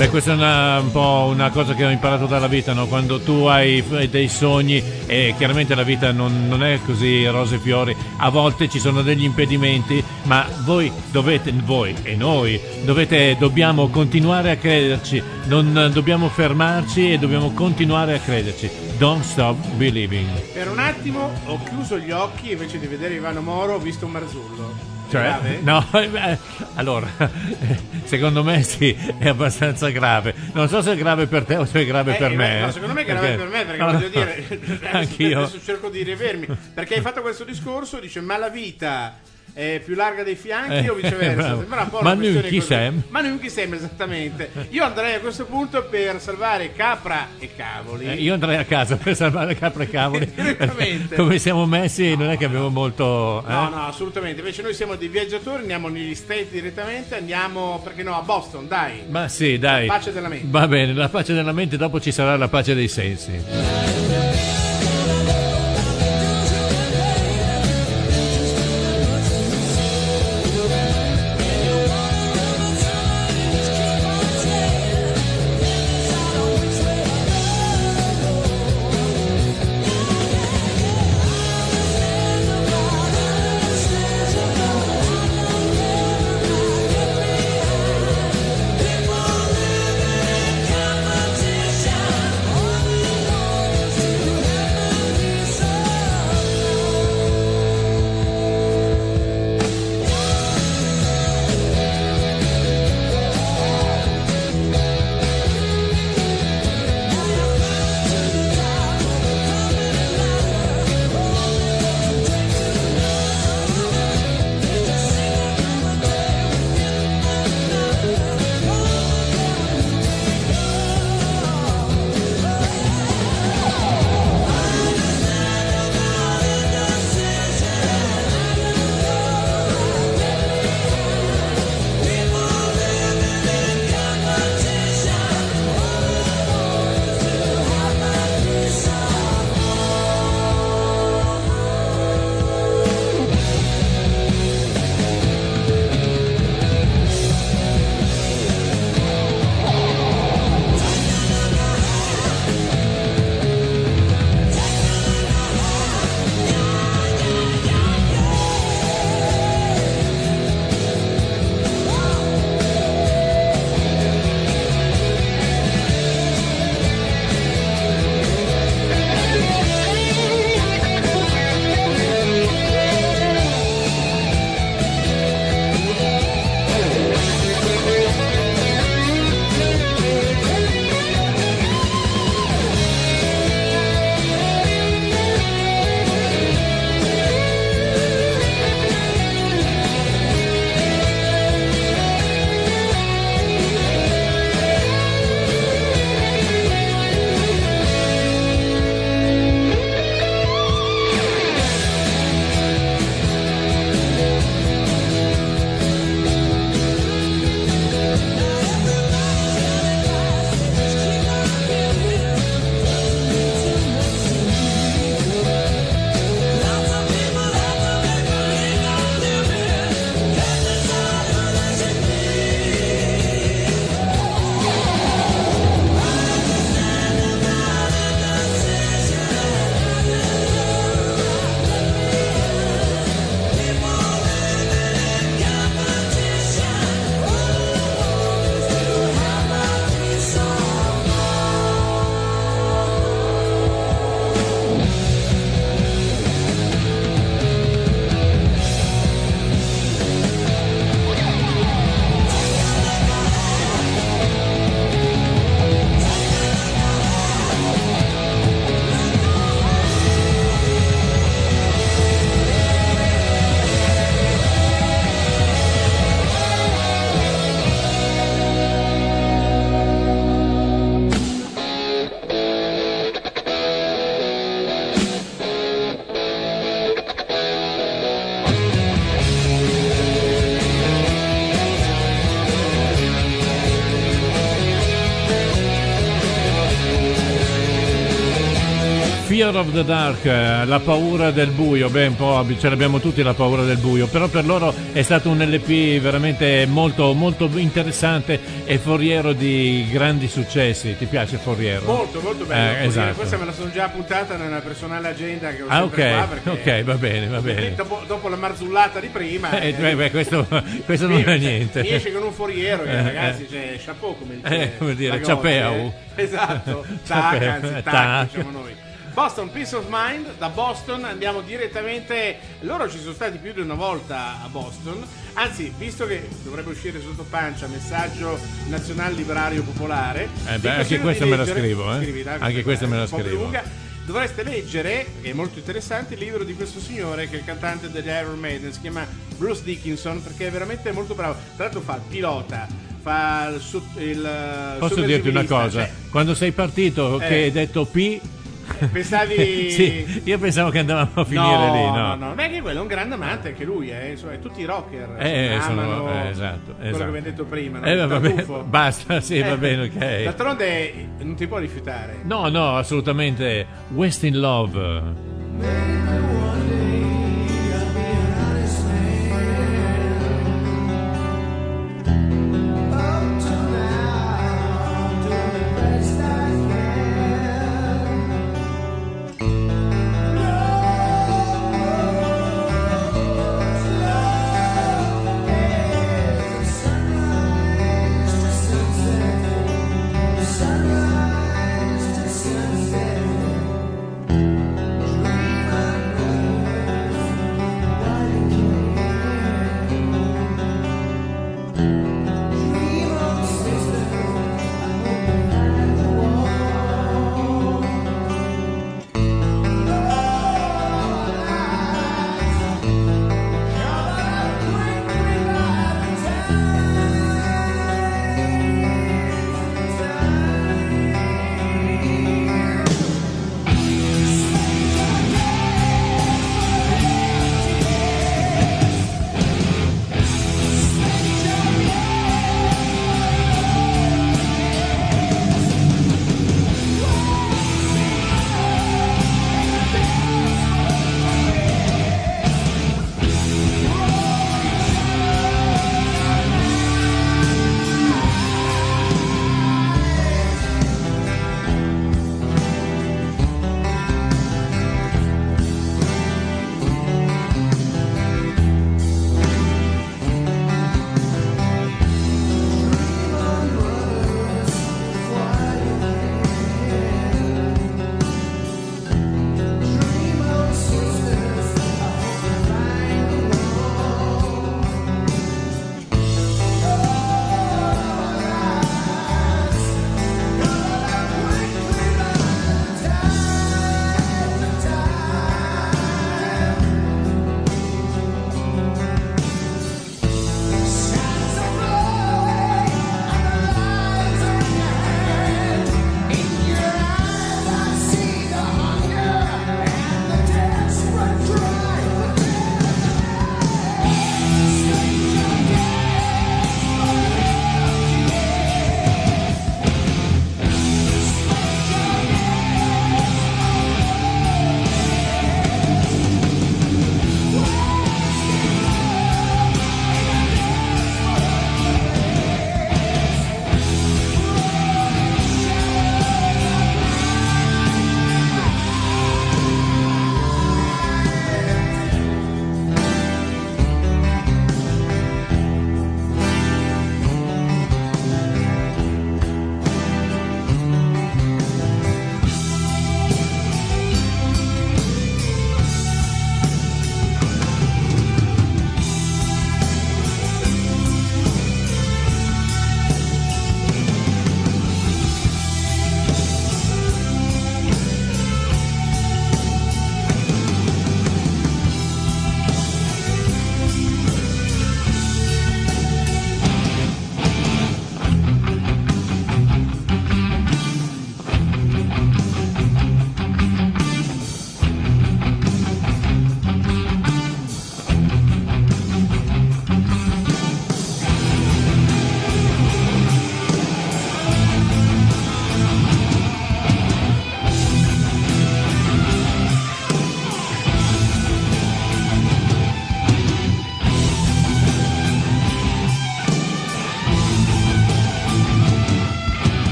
Beh, questa è un po' una cosa che ho imparato dalla vita, no? Quando tu hai dei sogni e chiaramente la vita non è così rose e fiori, a volte ci sono degli impedimenti, ma voi e noi dobbiamo continuare a crederci, non dobbiamo fermarci e dobbiamo continuare a crederci. Don't stop believing. Per un attimo ho chiuso gli occhi e invece di vedere Ivano Moro ho visto un Marzullo. Cioè, Grave? no, allora, secondo me sì, è abbastanza grave. Non so se è grave per te o se è grave per me. No, secondo me è grave per me, perché no, voglio no, dire, anch'io. adesso cerco di rivermi, perché hai fatto questo discorso, dice, ma la vita è più larga dei fianchi o viceversa? bravo. Sembra un po' Ma una noi questione chi così. siamo? Ma noi chi siamo esattamente? Io andrei a questo punto per salvare Capra e Cavoli. Io andrei a casa per salvare capre e cavoli. Direttamente. Come siamo messi non è che abbiamo molto... No, no, assolutamente. Invece noi siamo dei viaggiatori, andiamo negli States direttamente, andiamo, perché no, a Boston, dai. Ma sì, dai. La pace della mente. Va bene, la pace della mente, dopo ci sarà la pace dei sensi. Fear of the Dark, la paura del buio. Beh, un po' ce l'abbiamo tutti la paura del buio, però per loro è stato un LP veramente molto, molto interessante e foriero di grandi successi. Ti piace Foriero? Molto, molto bello. Esatto. Questa me la sono già puntata nella personale agenda che ho Ah, sempre qua, ok, perché ok, va bene, va bene. dopo la marzullata di prima Questo non è niente. mi esce con un foriero che ragazzi c'è chapeau come dire, Ragazzi, ciapeu. esatto, Ciapeu, tac, anzi tac, tac. diciamo noi. Boston, Peace of Mind. Da Boston andiamo direttamente. Loro ci sono stati più di una volta a Boston. Anzi, visto che dovrebbe uscire sotto pancia Messaggio Nazionale Librario Popolare, vi anche consiglio questa di me la leggere- scrivo, scrivila, anche questa me la un po' più scrivo. lunga. Dovreste leggere, è molto interessante, il libro di questo signore che è il cantante degli Iron Maiden, si chiama Bruce Dickinson, perché è veramente molto bravo. Tra l'altro fa il pilota, fa il Posso dirti una sommergibilista, cosa? Quando sei partito che hai detto P, pensavi sì, io pensavo che andavamo a finire lì, no? no, beh, che quello è un grande amante anche lui, insomma, tutti i rocker sono- amano esatto, quello esatto. che abbiamo detto prima, no? Il Vabbè, tartufo. basta, sì, va bene, ok. D'altronde non ti può rifiutare. No, assolutamente. West in Love. Sunrise to sunset, dream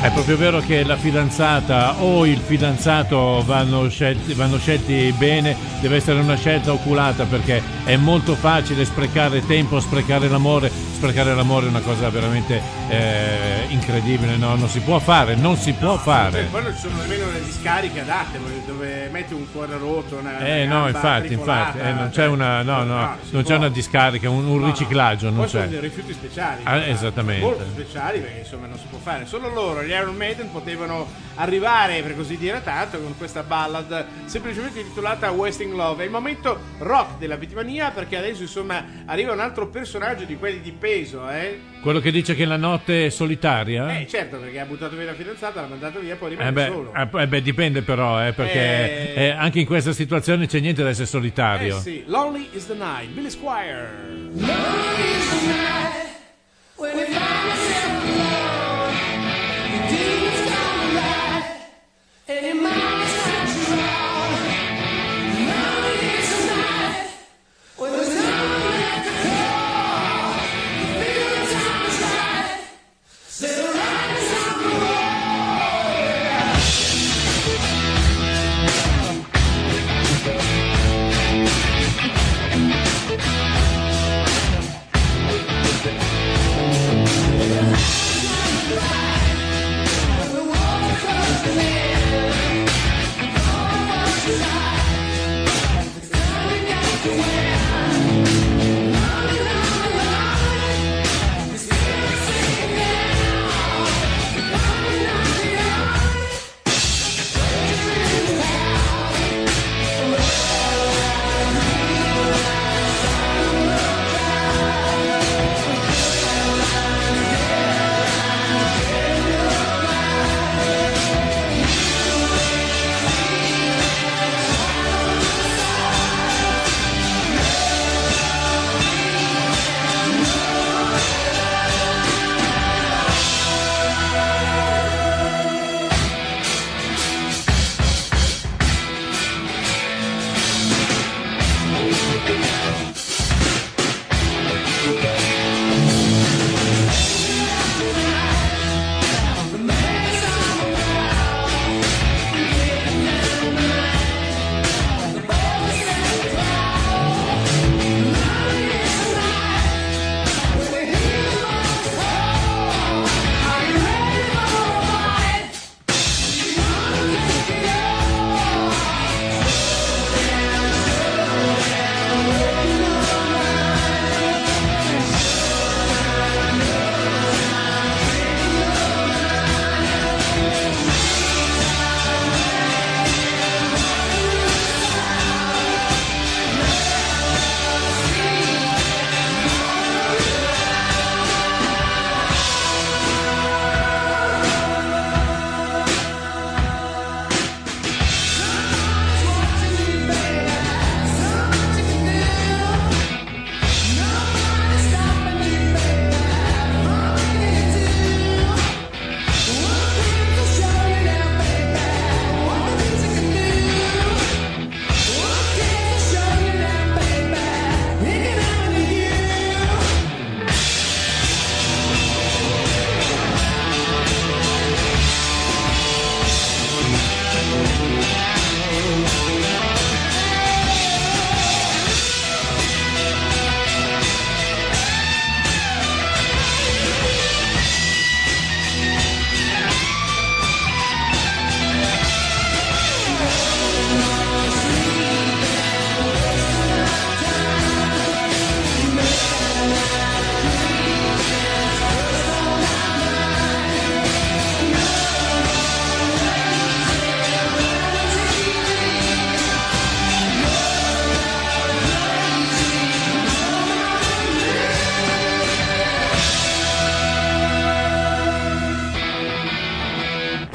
È proprio vero che la fidanzata o il fidanzato vanno scelti bene, deve essere una scelta oculata, perché è molto facile sprecare tempo, sprecare l'amore è una cosa veramente incredibile, no? Non si può fare. Poi non ci sono nemmeno le discariche adatte dove metti un cuore rotto, una no, gamba infatti, trifolata, non c'è non c'è una discarica, un riciclaggio, non poi c'è. sono dei rifiuti speciali, Esattamente. molto speciali, perché insomma non si può fare. Solo loro, gli Iron Maiden, potevano arrivare, per così dire, a tanto con questa ballad semplicemente intitolata Wasting Love. È il momento rock della Beatmania, perché adesso insomma arriva un altro personaggio di quelli di peso, Quello che dice che la notte è solitaria? Certo, perché ha buttato via la fidanzata, l'ha mandata via, poi rimane solo. Dipende però, perché anche in questa situazione c'è niente da essere solitario. Sì, Lonely is the Night, Billy Squire.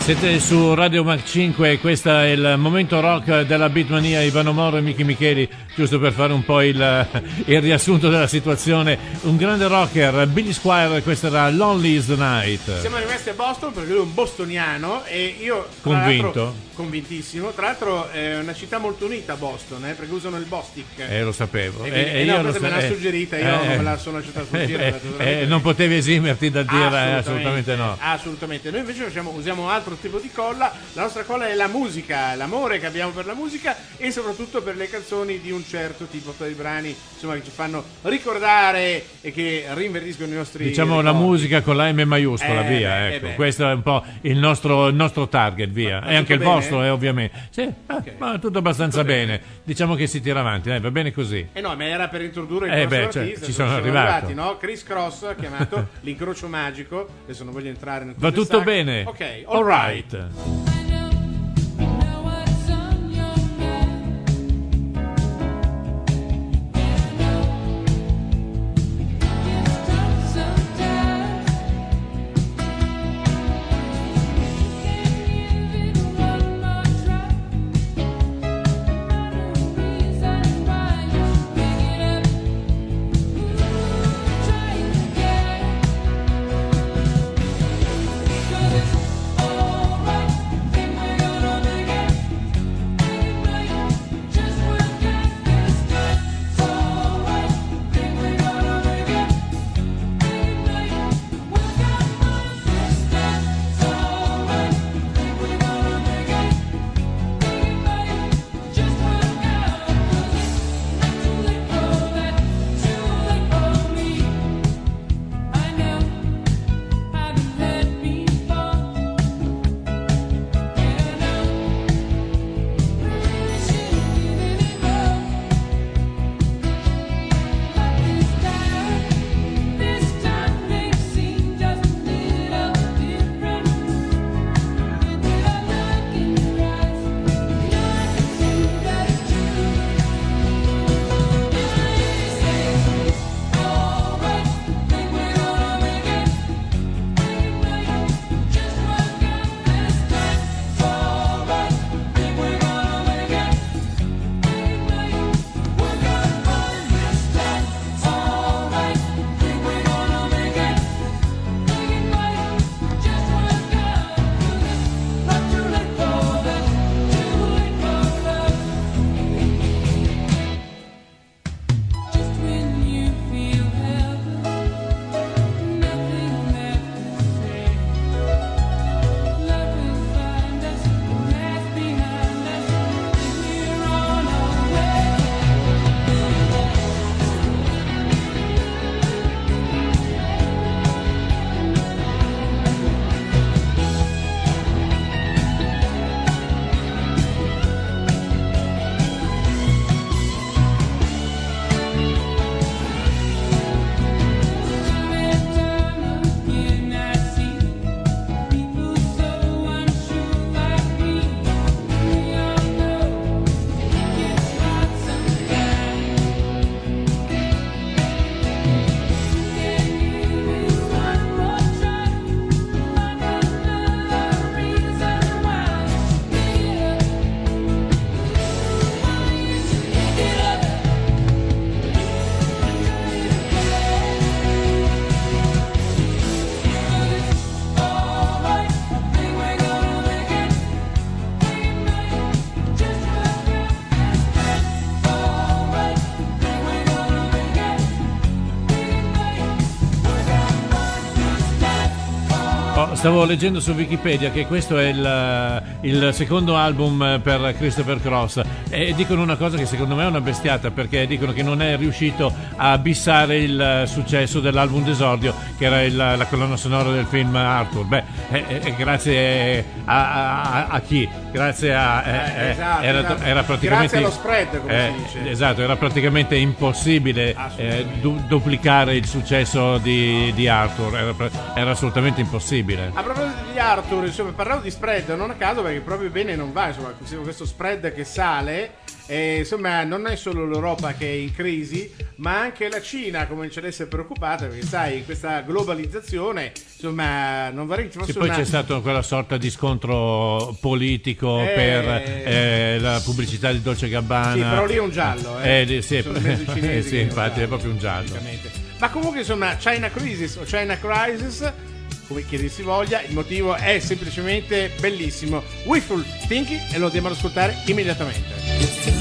Siete su Radio Mac 5 e questo è il momento rock della Beatmania. Ivano Moro e Michi Micheli, giusto per fare un po' il riassunto della situazione. Un grande rocker, Billy Squier, questa era Lonely is the Night. Siamo rimasti a Boston perché lui è un bostoniano e io Convinto? Convintissimo. Tra l'altro è una città molto unita, Boston, perché usano il Bostic. Lo sapevo. No, questa me l'ha suggerita, io non me la sono accettata suggerire. Non potevi esimerti dal dire assolutamente no. Assolutamente. Noi invece usiamo un altro tipo di colla. La nostra colla è la musica, l'amore che abbiamo per la musica e soprattutto per le canzoni di un certo tipo, per i brani insomma che ci fanno ricordare e che rinverdiscono i nostri diciamo ricordi. La musica con la M maiuscola, via, ecco. Questo è un po' il nostro target, via. E anche il vostro, ovviamente. Sì, Okay. ma tutto abbastanza Tutto bene. Diciamo che si tira avanti, va bene così. No, ma era per introdurre il prossimo artista. Ci sono arrivati, no? Chris Cross, chiamato l'incrocio magico. Adesso non voglio entrare nel Va tutto bene. Ok, all right. Stavo leggendo su Wikipedia che questo è il secondo album per Christopher Cross e dicono una cosa che secondo me è una bestiata, perché dicono che non è riuscito a bissare il successo dell'album d'esordio che era la colonna sonora del film Arthur. Grazie a chi? Grazie a era praticamente grazie allo spread, come si dice. Esatto, era praticamente impossibile duplicare il successo di Arthur, era assolutamente impossibile. A proposito di Arthur, insomma, parlavo di spread non a caso perché proprio bene non va, insomma, questo spread che sale insomma, non è solo l'Europa che è in crisi, ma anche la Cina comincia ad essere preoccupata, perché sai, questa globalizzazione, insomma, non vorrei che fosse Sì, poi c'è stato quella sorta di scontro politico per la pubblicità di Dolce Gabbana. Sì, però lì è un giallo, sì, sono mezzo cinesi sì, che infatti non è proprio un giallo. Ma comunque, insomma, China Crisis o China Crisis, come che dir si voglia, il motivo è semplicemente bellissimo. Wishful Thinking, e lo andiamo ad ascoltare immediatamente.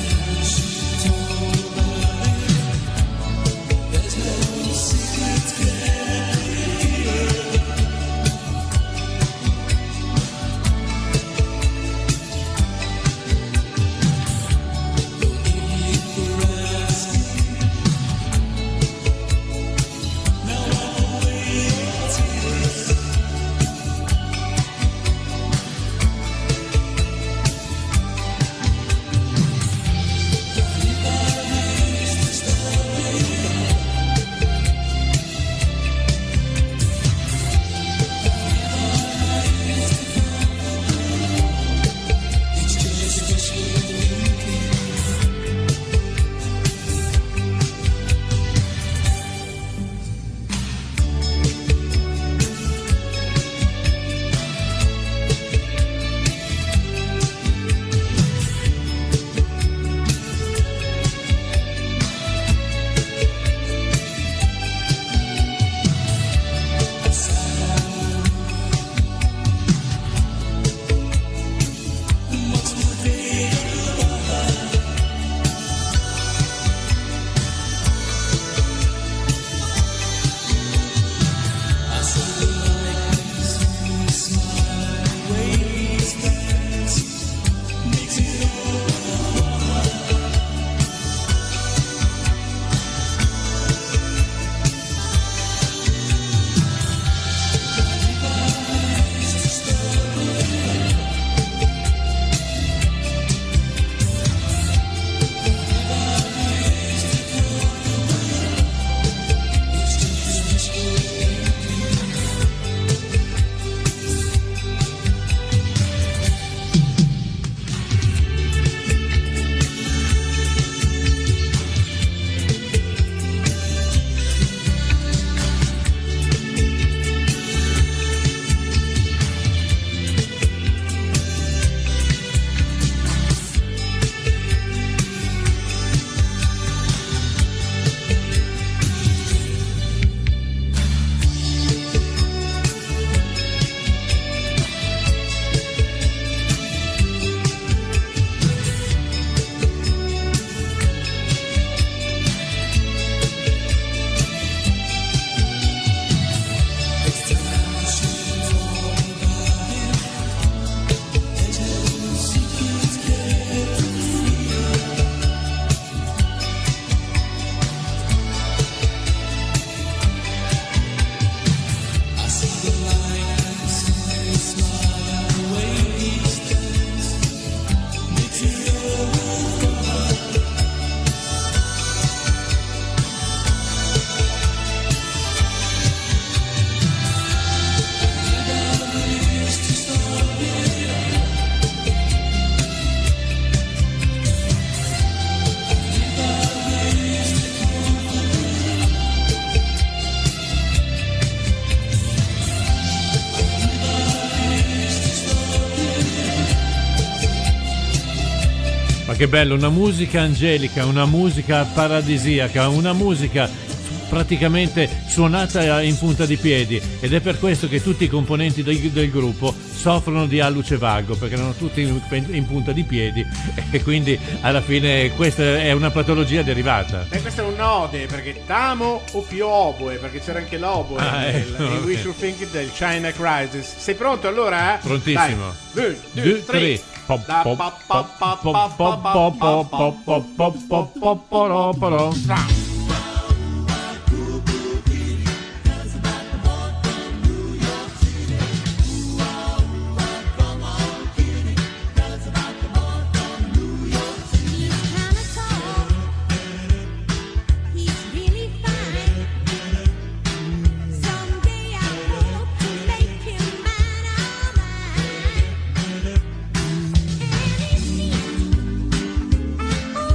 Che bello, una musica angelica, una musica paradisiaca, una musica praticamente suonata in punta di piedi, ed è per questo che tutti i componenti del gruppo soffrono di alluce vago, perché erano tutti in punta di piedi, e quindi alla fine questa è una patologia derivata. Beh, questo è un ode, perché tamo o più oboe, perché c'era anche l'oboe nel Wishful Thinking del China Crisis. Sei pronto allora? Prontissimo. Dai. 2, 3. Oh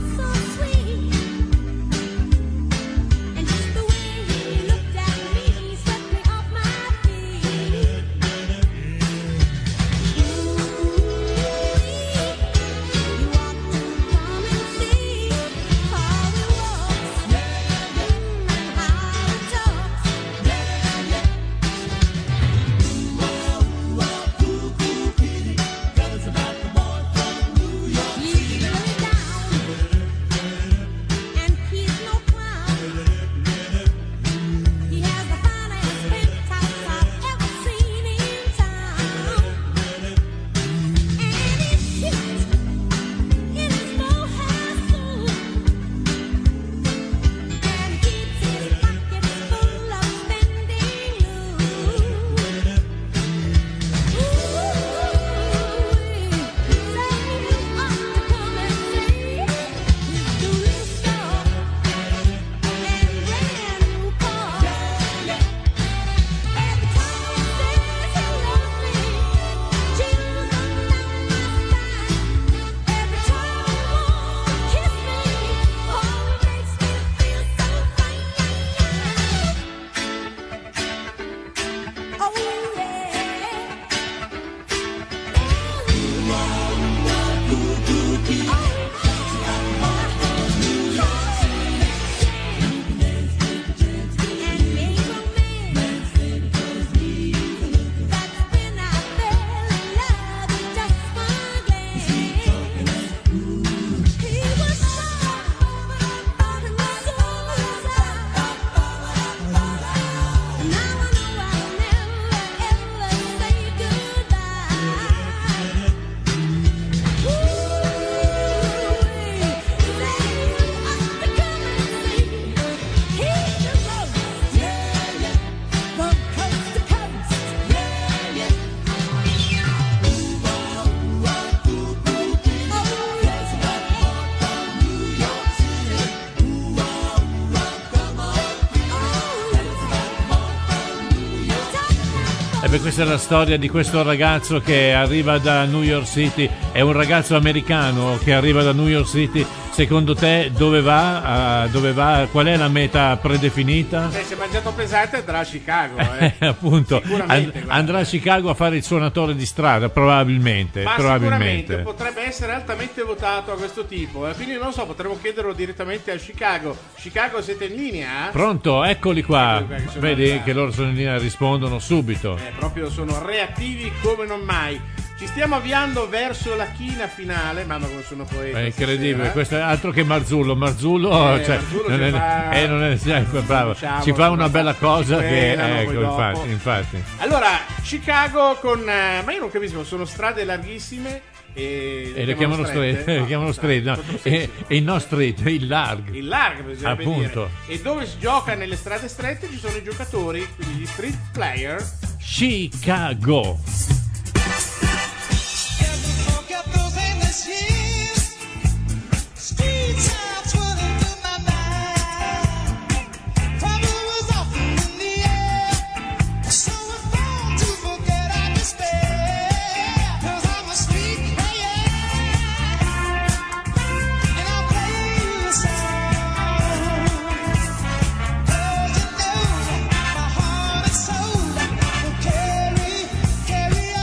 beh, questa è la storia di questo ragazzo che arriva da New York City, è un ragazzo americano che arriva da New York City. Secondo te dove va? Qual è la meta predefinita? Se è mangiato pesante andrà a Chicago. Appunto, Sicuramente, guarda. andrà a Chicago a fare il suonatore di strada, probabilmente. Ma probabilmente. sicuramente potrebbe essere altamente votato a questo tipo. Quindi non so, potremmo chiederlo direttamente a Chicago. Chicago, siete in linea? Pronto, eccoli qua. Eccoli qua che sono Vedi arrivati. che loro sono in linea, rispondono subito. Proprio sono reattivi come non mai. Ci stiamo avviando verso la china finale. Mamma come sono poeta. È incredibile, stasera. questo è altro che Marzullo. Marzullo, cioè, Marzullo non ci è, fa- non è, bravo. diciamo, Ci fa una bella cosa che quella, ecco, poi dopo. infatti. Allora, Chicago con... ma io non capisco, sono strade larghissime e E le chiamano street, No, le chiamano street, no. controsensi. E il no street, il largo. Il largo bisognerebbe Appunto. dire. E dove si gioca nelle strade strette ci sono i giocatori, quindi gli street player. Chicago. Carry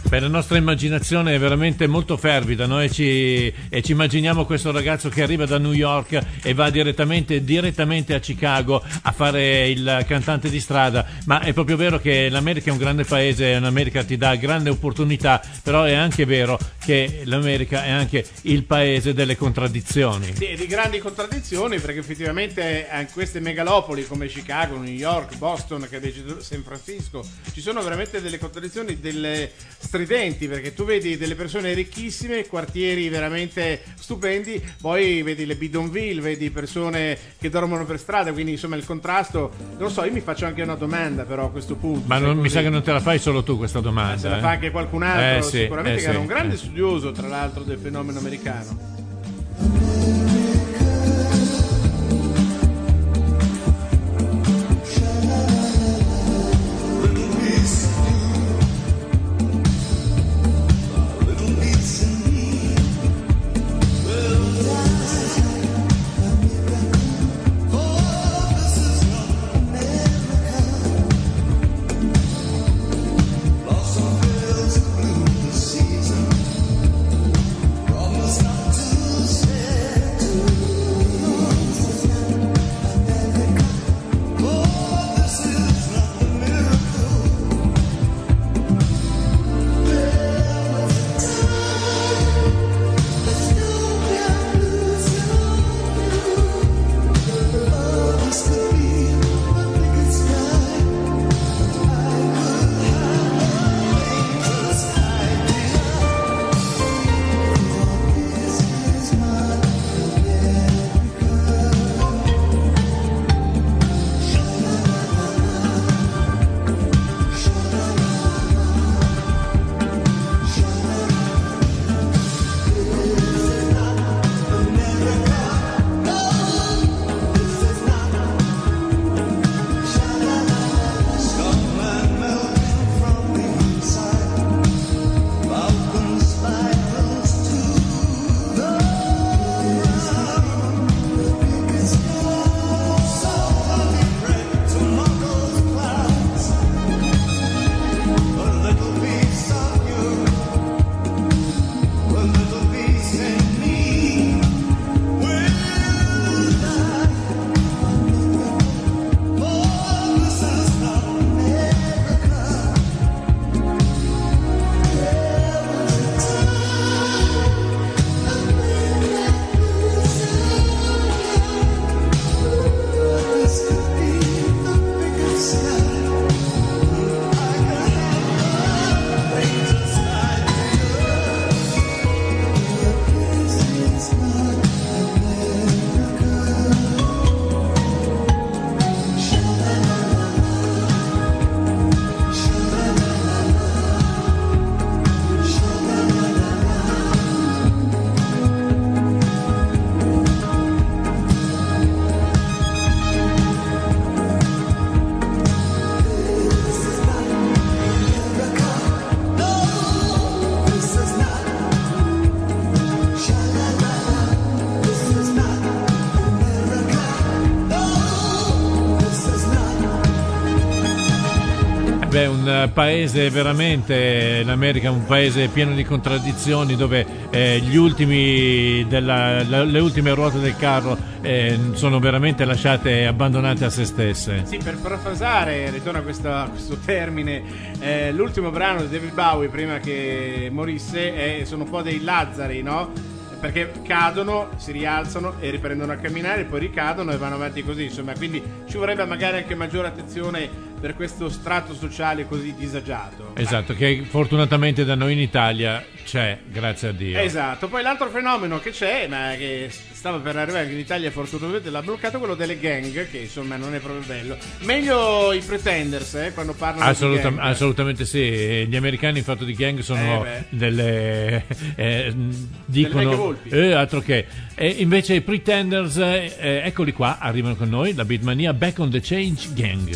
Beh, la nostra immaginazione è veramente molto fervida, no? E ci immaginiamo questo ragazzo che arriva da New York e va direttamente a Chicago a fare il cantante di strada. Ma è proprio vero che l'America è un grande paese, l'America ti dà grande opportunità, però è anche vero che l'America è anche il paese delle contraddizioni. Sì, di grandi contraddizioni, perché effettivamente anche queste megalopoli come Chicago, New York, Boston, che invece San Francisco, ci sono veramente delle contraddizioni, delle stridenti, perché tu vedi delle persone ricchissime, quartieri veramente stupendi, poi vedi le bidonville, vedi persone che dormono per strada, quindi insomma il contrasto, non lo so, io mi faccio anche una domanda però a questo punto. Ma non, mi sa che non te la fai solo tu questa domanda. Se la fa anche qualcun altro, Sì, sicuramente, che era sì, un grande studioso tra l'altro del fenomeno americano. Beh, un paese veramente, l'America è un paese pieno di contraddizioni, dove le ultime ruote del carro sono veramente lasciate abbandonate a se stesse. Sì, per parafrasare, ritorno a questo termine, l'ultimo brano di David Bowie prima che morisse sono un po' dei Lazzari, no? Perché cadono, si rialzano e riprendono a camminare, poi ricadono e vanno avanti così, insomma, quindi ci vorrebbe magari anche maggiore attenzione per questo strato sociale così disagiato. Esatto, che fortunatamente da noi in Italia c'è, grazie a Dio. Esatto, poi l'altro fenomeno che c'è, ma che stava per arrivare in Italia, fortunatamente l'ha bloccato, quello delle gang, che insomma non è proprio bello. Meglio i Pretenders, quando parlano di gang. Assolutamente sì, gli americani in fatto di gang sono delle dicono altro che. E invece i Pretenders, eccoli qua, arrivano con noi, la Beatmania, Back on the Change Gang.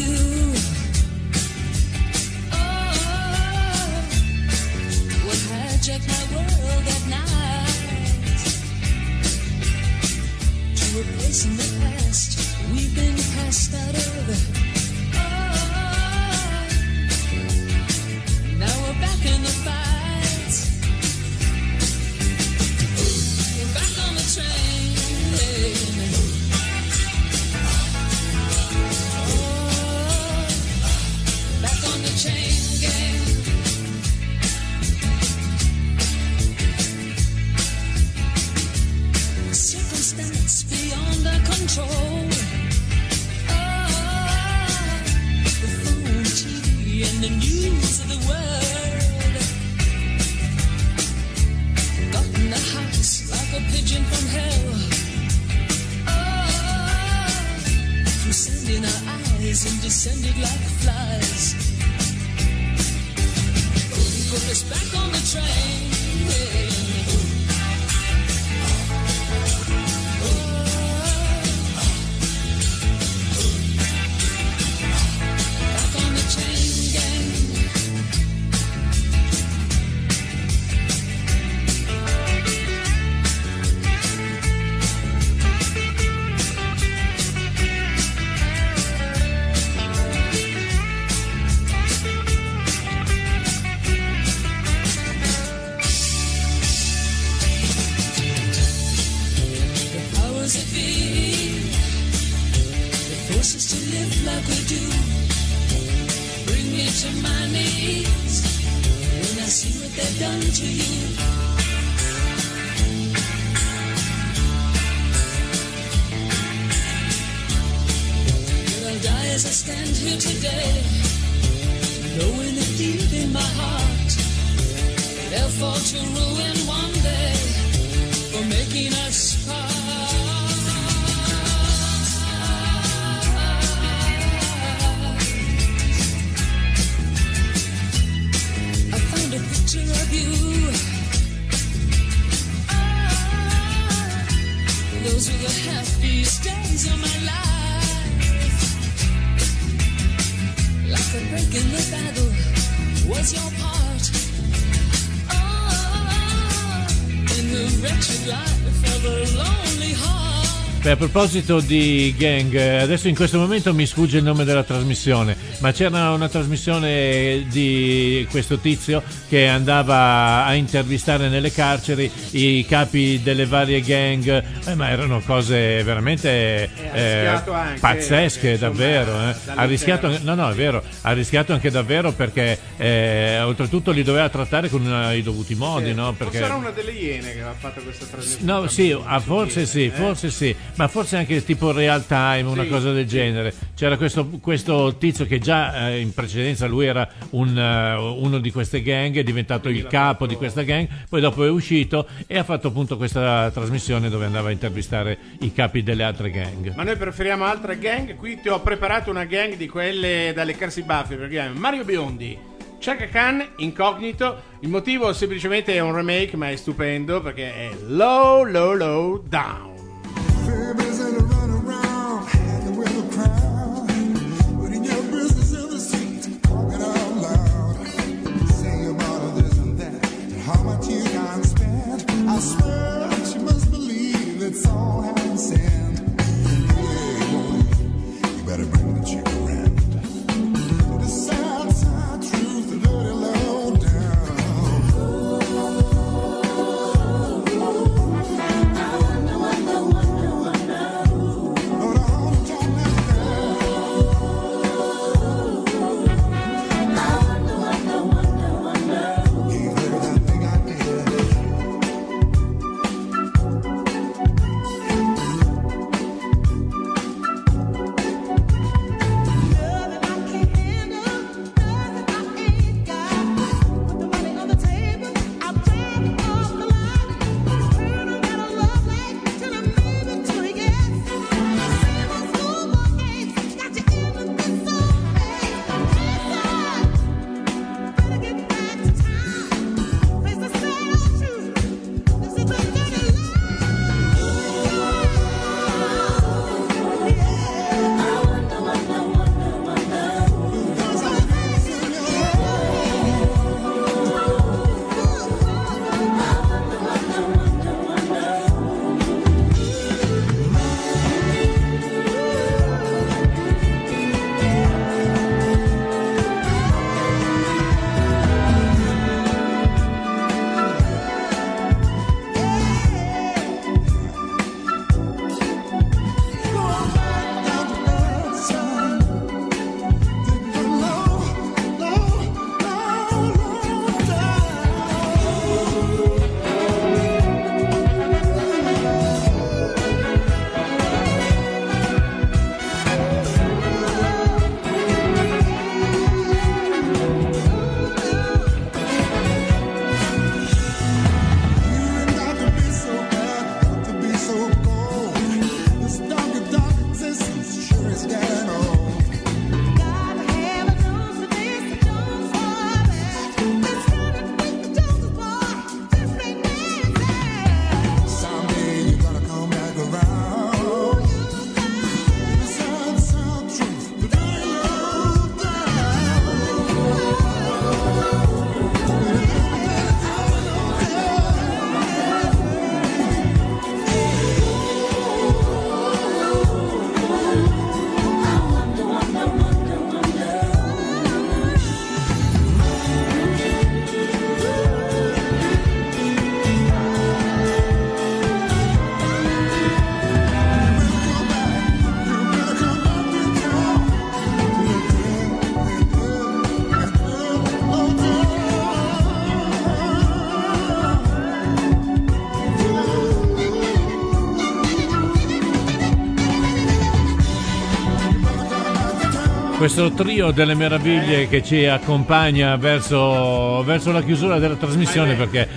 In the past, we've been cast out of. Now we're back in the descended like flies. Put us back on the train. Back on the train gang. Like we do, bring me to my knees when I see what they've done to you. But I'll die as I stand here today, knowing that deep in my heart they'll fall to ruin one day for making us part. Picture of you. Ah, those were the happiest days of my life. Like a break in the battle was your part. Ah, in the wretched life of a lonely heart. Beh, a proposito di gang, adesso in questo momento mi sfugge il nome della trasmissione, ma c'era una trasmissione di questo tizio che andava a intervistare nelle carceri i capi delle varie gang, ma erano cose veramente anche, pazzesche, insomma, davvero. Ha rischiato, no, è vero, ha rischiato anche davvero perché oltretutto li doveva trattare con i dovuti modi, no? Perché forse era una delle Iene che aveva fatto questa trasmissione. No, sì, forse sì, ma forse anche tipo real time, una cosa del genere. C'era questo tizio che già in precedenza lui era uno di queste gang, è diventato il capo di questa gang, poi dopo è uscito e ha fatto appunto questa trasmissione dove andava a intervistare i capi delle altre gang. Ma noi preferiamo altre gang. Qui ti ho preparato una gang di quelle da leccarsi i baffi, perché Mario Biondi, Chaka Khan, Incognito. Il motivo semplicemente è un remake, ma è stupendo perché è Low Low Low Down. Babies that run around, hanging with a crowd, putting your business in the street, talking out loud, saying about this and that, and how much you can spend. I swear that you must believe it's all heaven sent. Hey, boy, you better bring the chick around. The sad, sad truth, the dirty low down. questo trio delle meraviglie che ci accompagna verso la chiusura della trasmissione, perché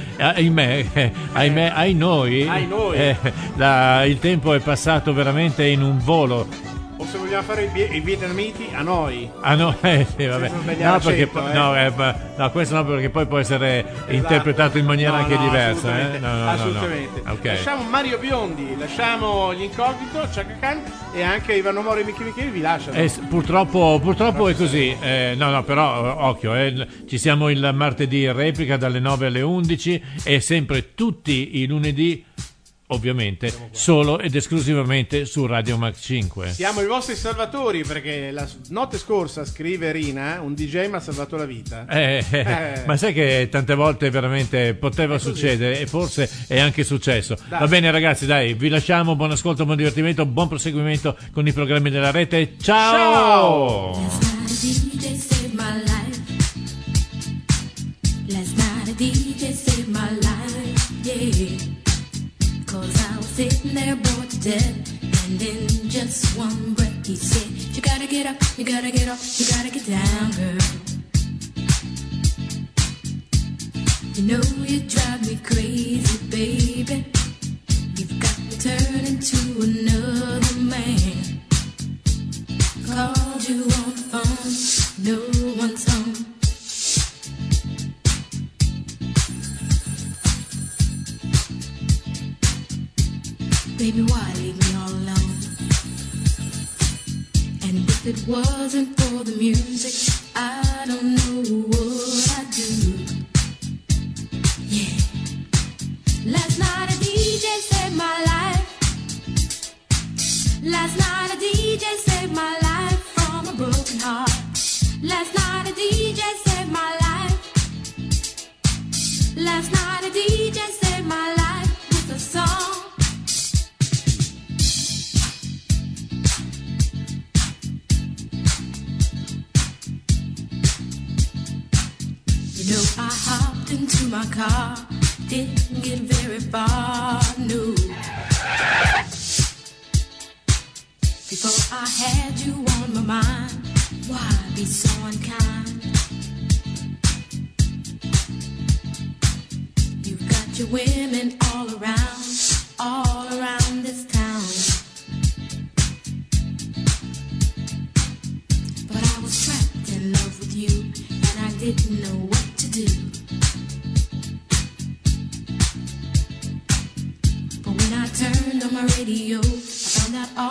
ai noi, il tempo è passato veramente in un volo. O se vogliamo fare i vietnamiti, a noi. Sì, vabbè. No, questo no, perché poi può essere interpretato in maniera anche diversa. Assolutamente. No. Okay. Lasciamo Mario Biondi, lasciamo gli Incognito, Chaka Khan e anche Ivano Moro e Michi Micheli vi lasciano. Purtroppo è così. Però occhio, ci siamo il martedì in replica dalle 9 alle 11 e sempre tutti i lunedì, ovviamente solo ed esclusivamente su Radio Max 5. Siamo i vostri salvatori, perché la notte scorsa, scrive Rina, un DJ mi ha salvato la vita. Ma sai che tante volte veramente poteva succedere e forse è anche successo. Dai. Va bene ragazzi, dai, vi lasciamo, buon ascolto, buon divertimento, buon proseguimento con i programmi della rete. Ciao! Last night a DJ saved my life, yeah. 'Cause I was sitting there bored to death, and in just one breath he said, you gotta get up, you gotta get off, you gotta get down, girl. You know you drive me crazy, baby. You've got me turning to another man. Called you on the phone, no one's home. Baby, why leave me all alone? And if it wasn't for the music, I don't know what I'd do. Yeah. Last night a DJ saved my life. Last night a DJ saved my life from a broken heart. Last night a DJ saved my life. Last night a DJ saved my life with a song. You know, I hopped into my car, didn't get very far, no. Before I had you on my mind, why be so unkind? You've got your women all around this town. But I was trapped in love with you, and I didn't know what to do. But when I turned on my radio, I found out all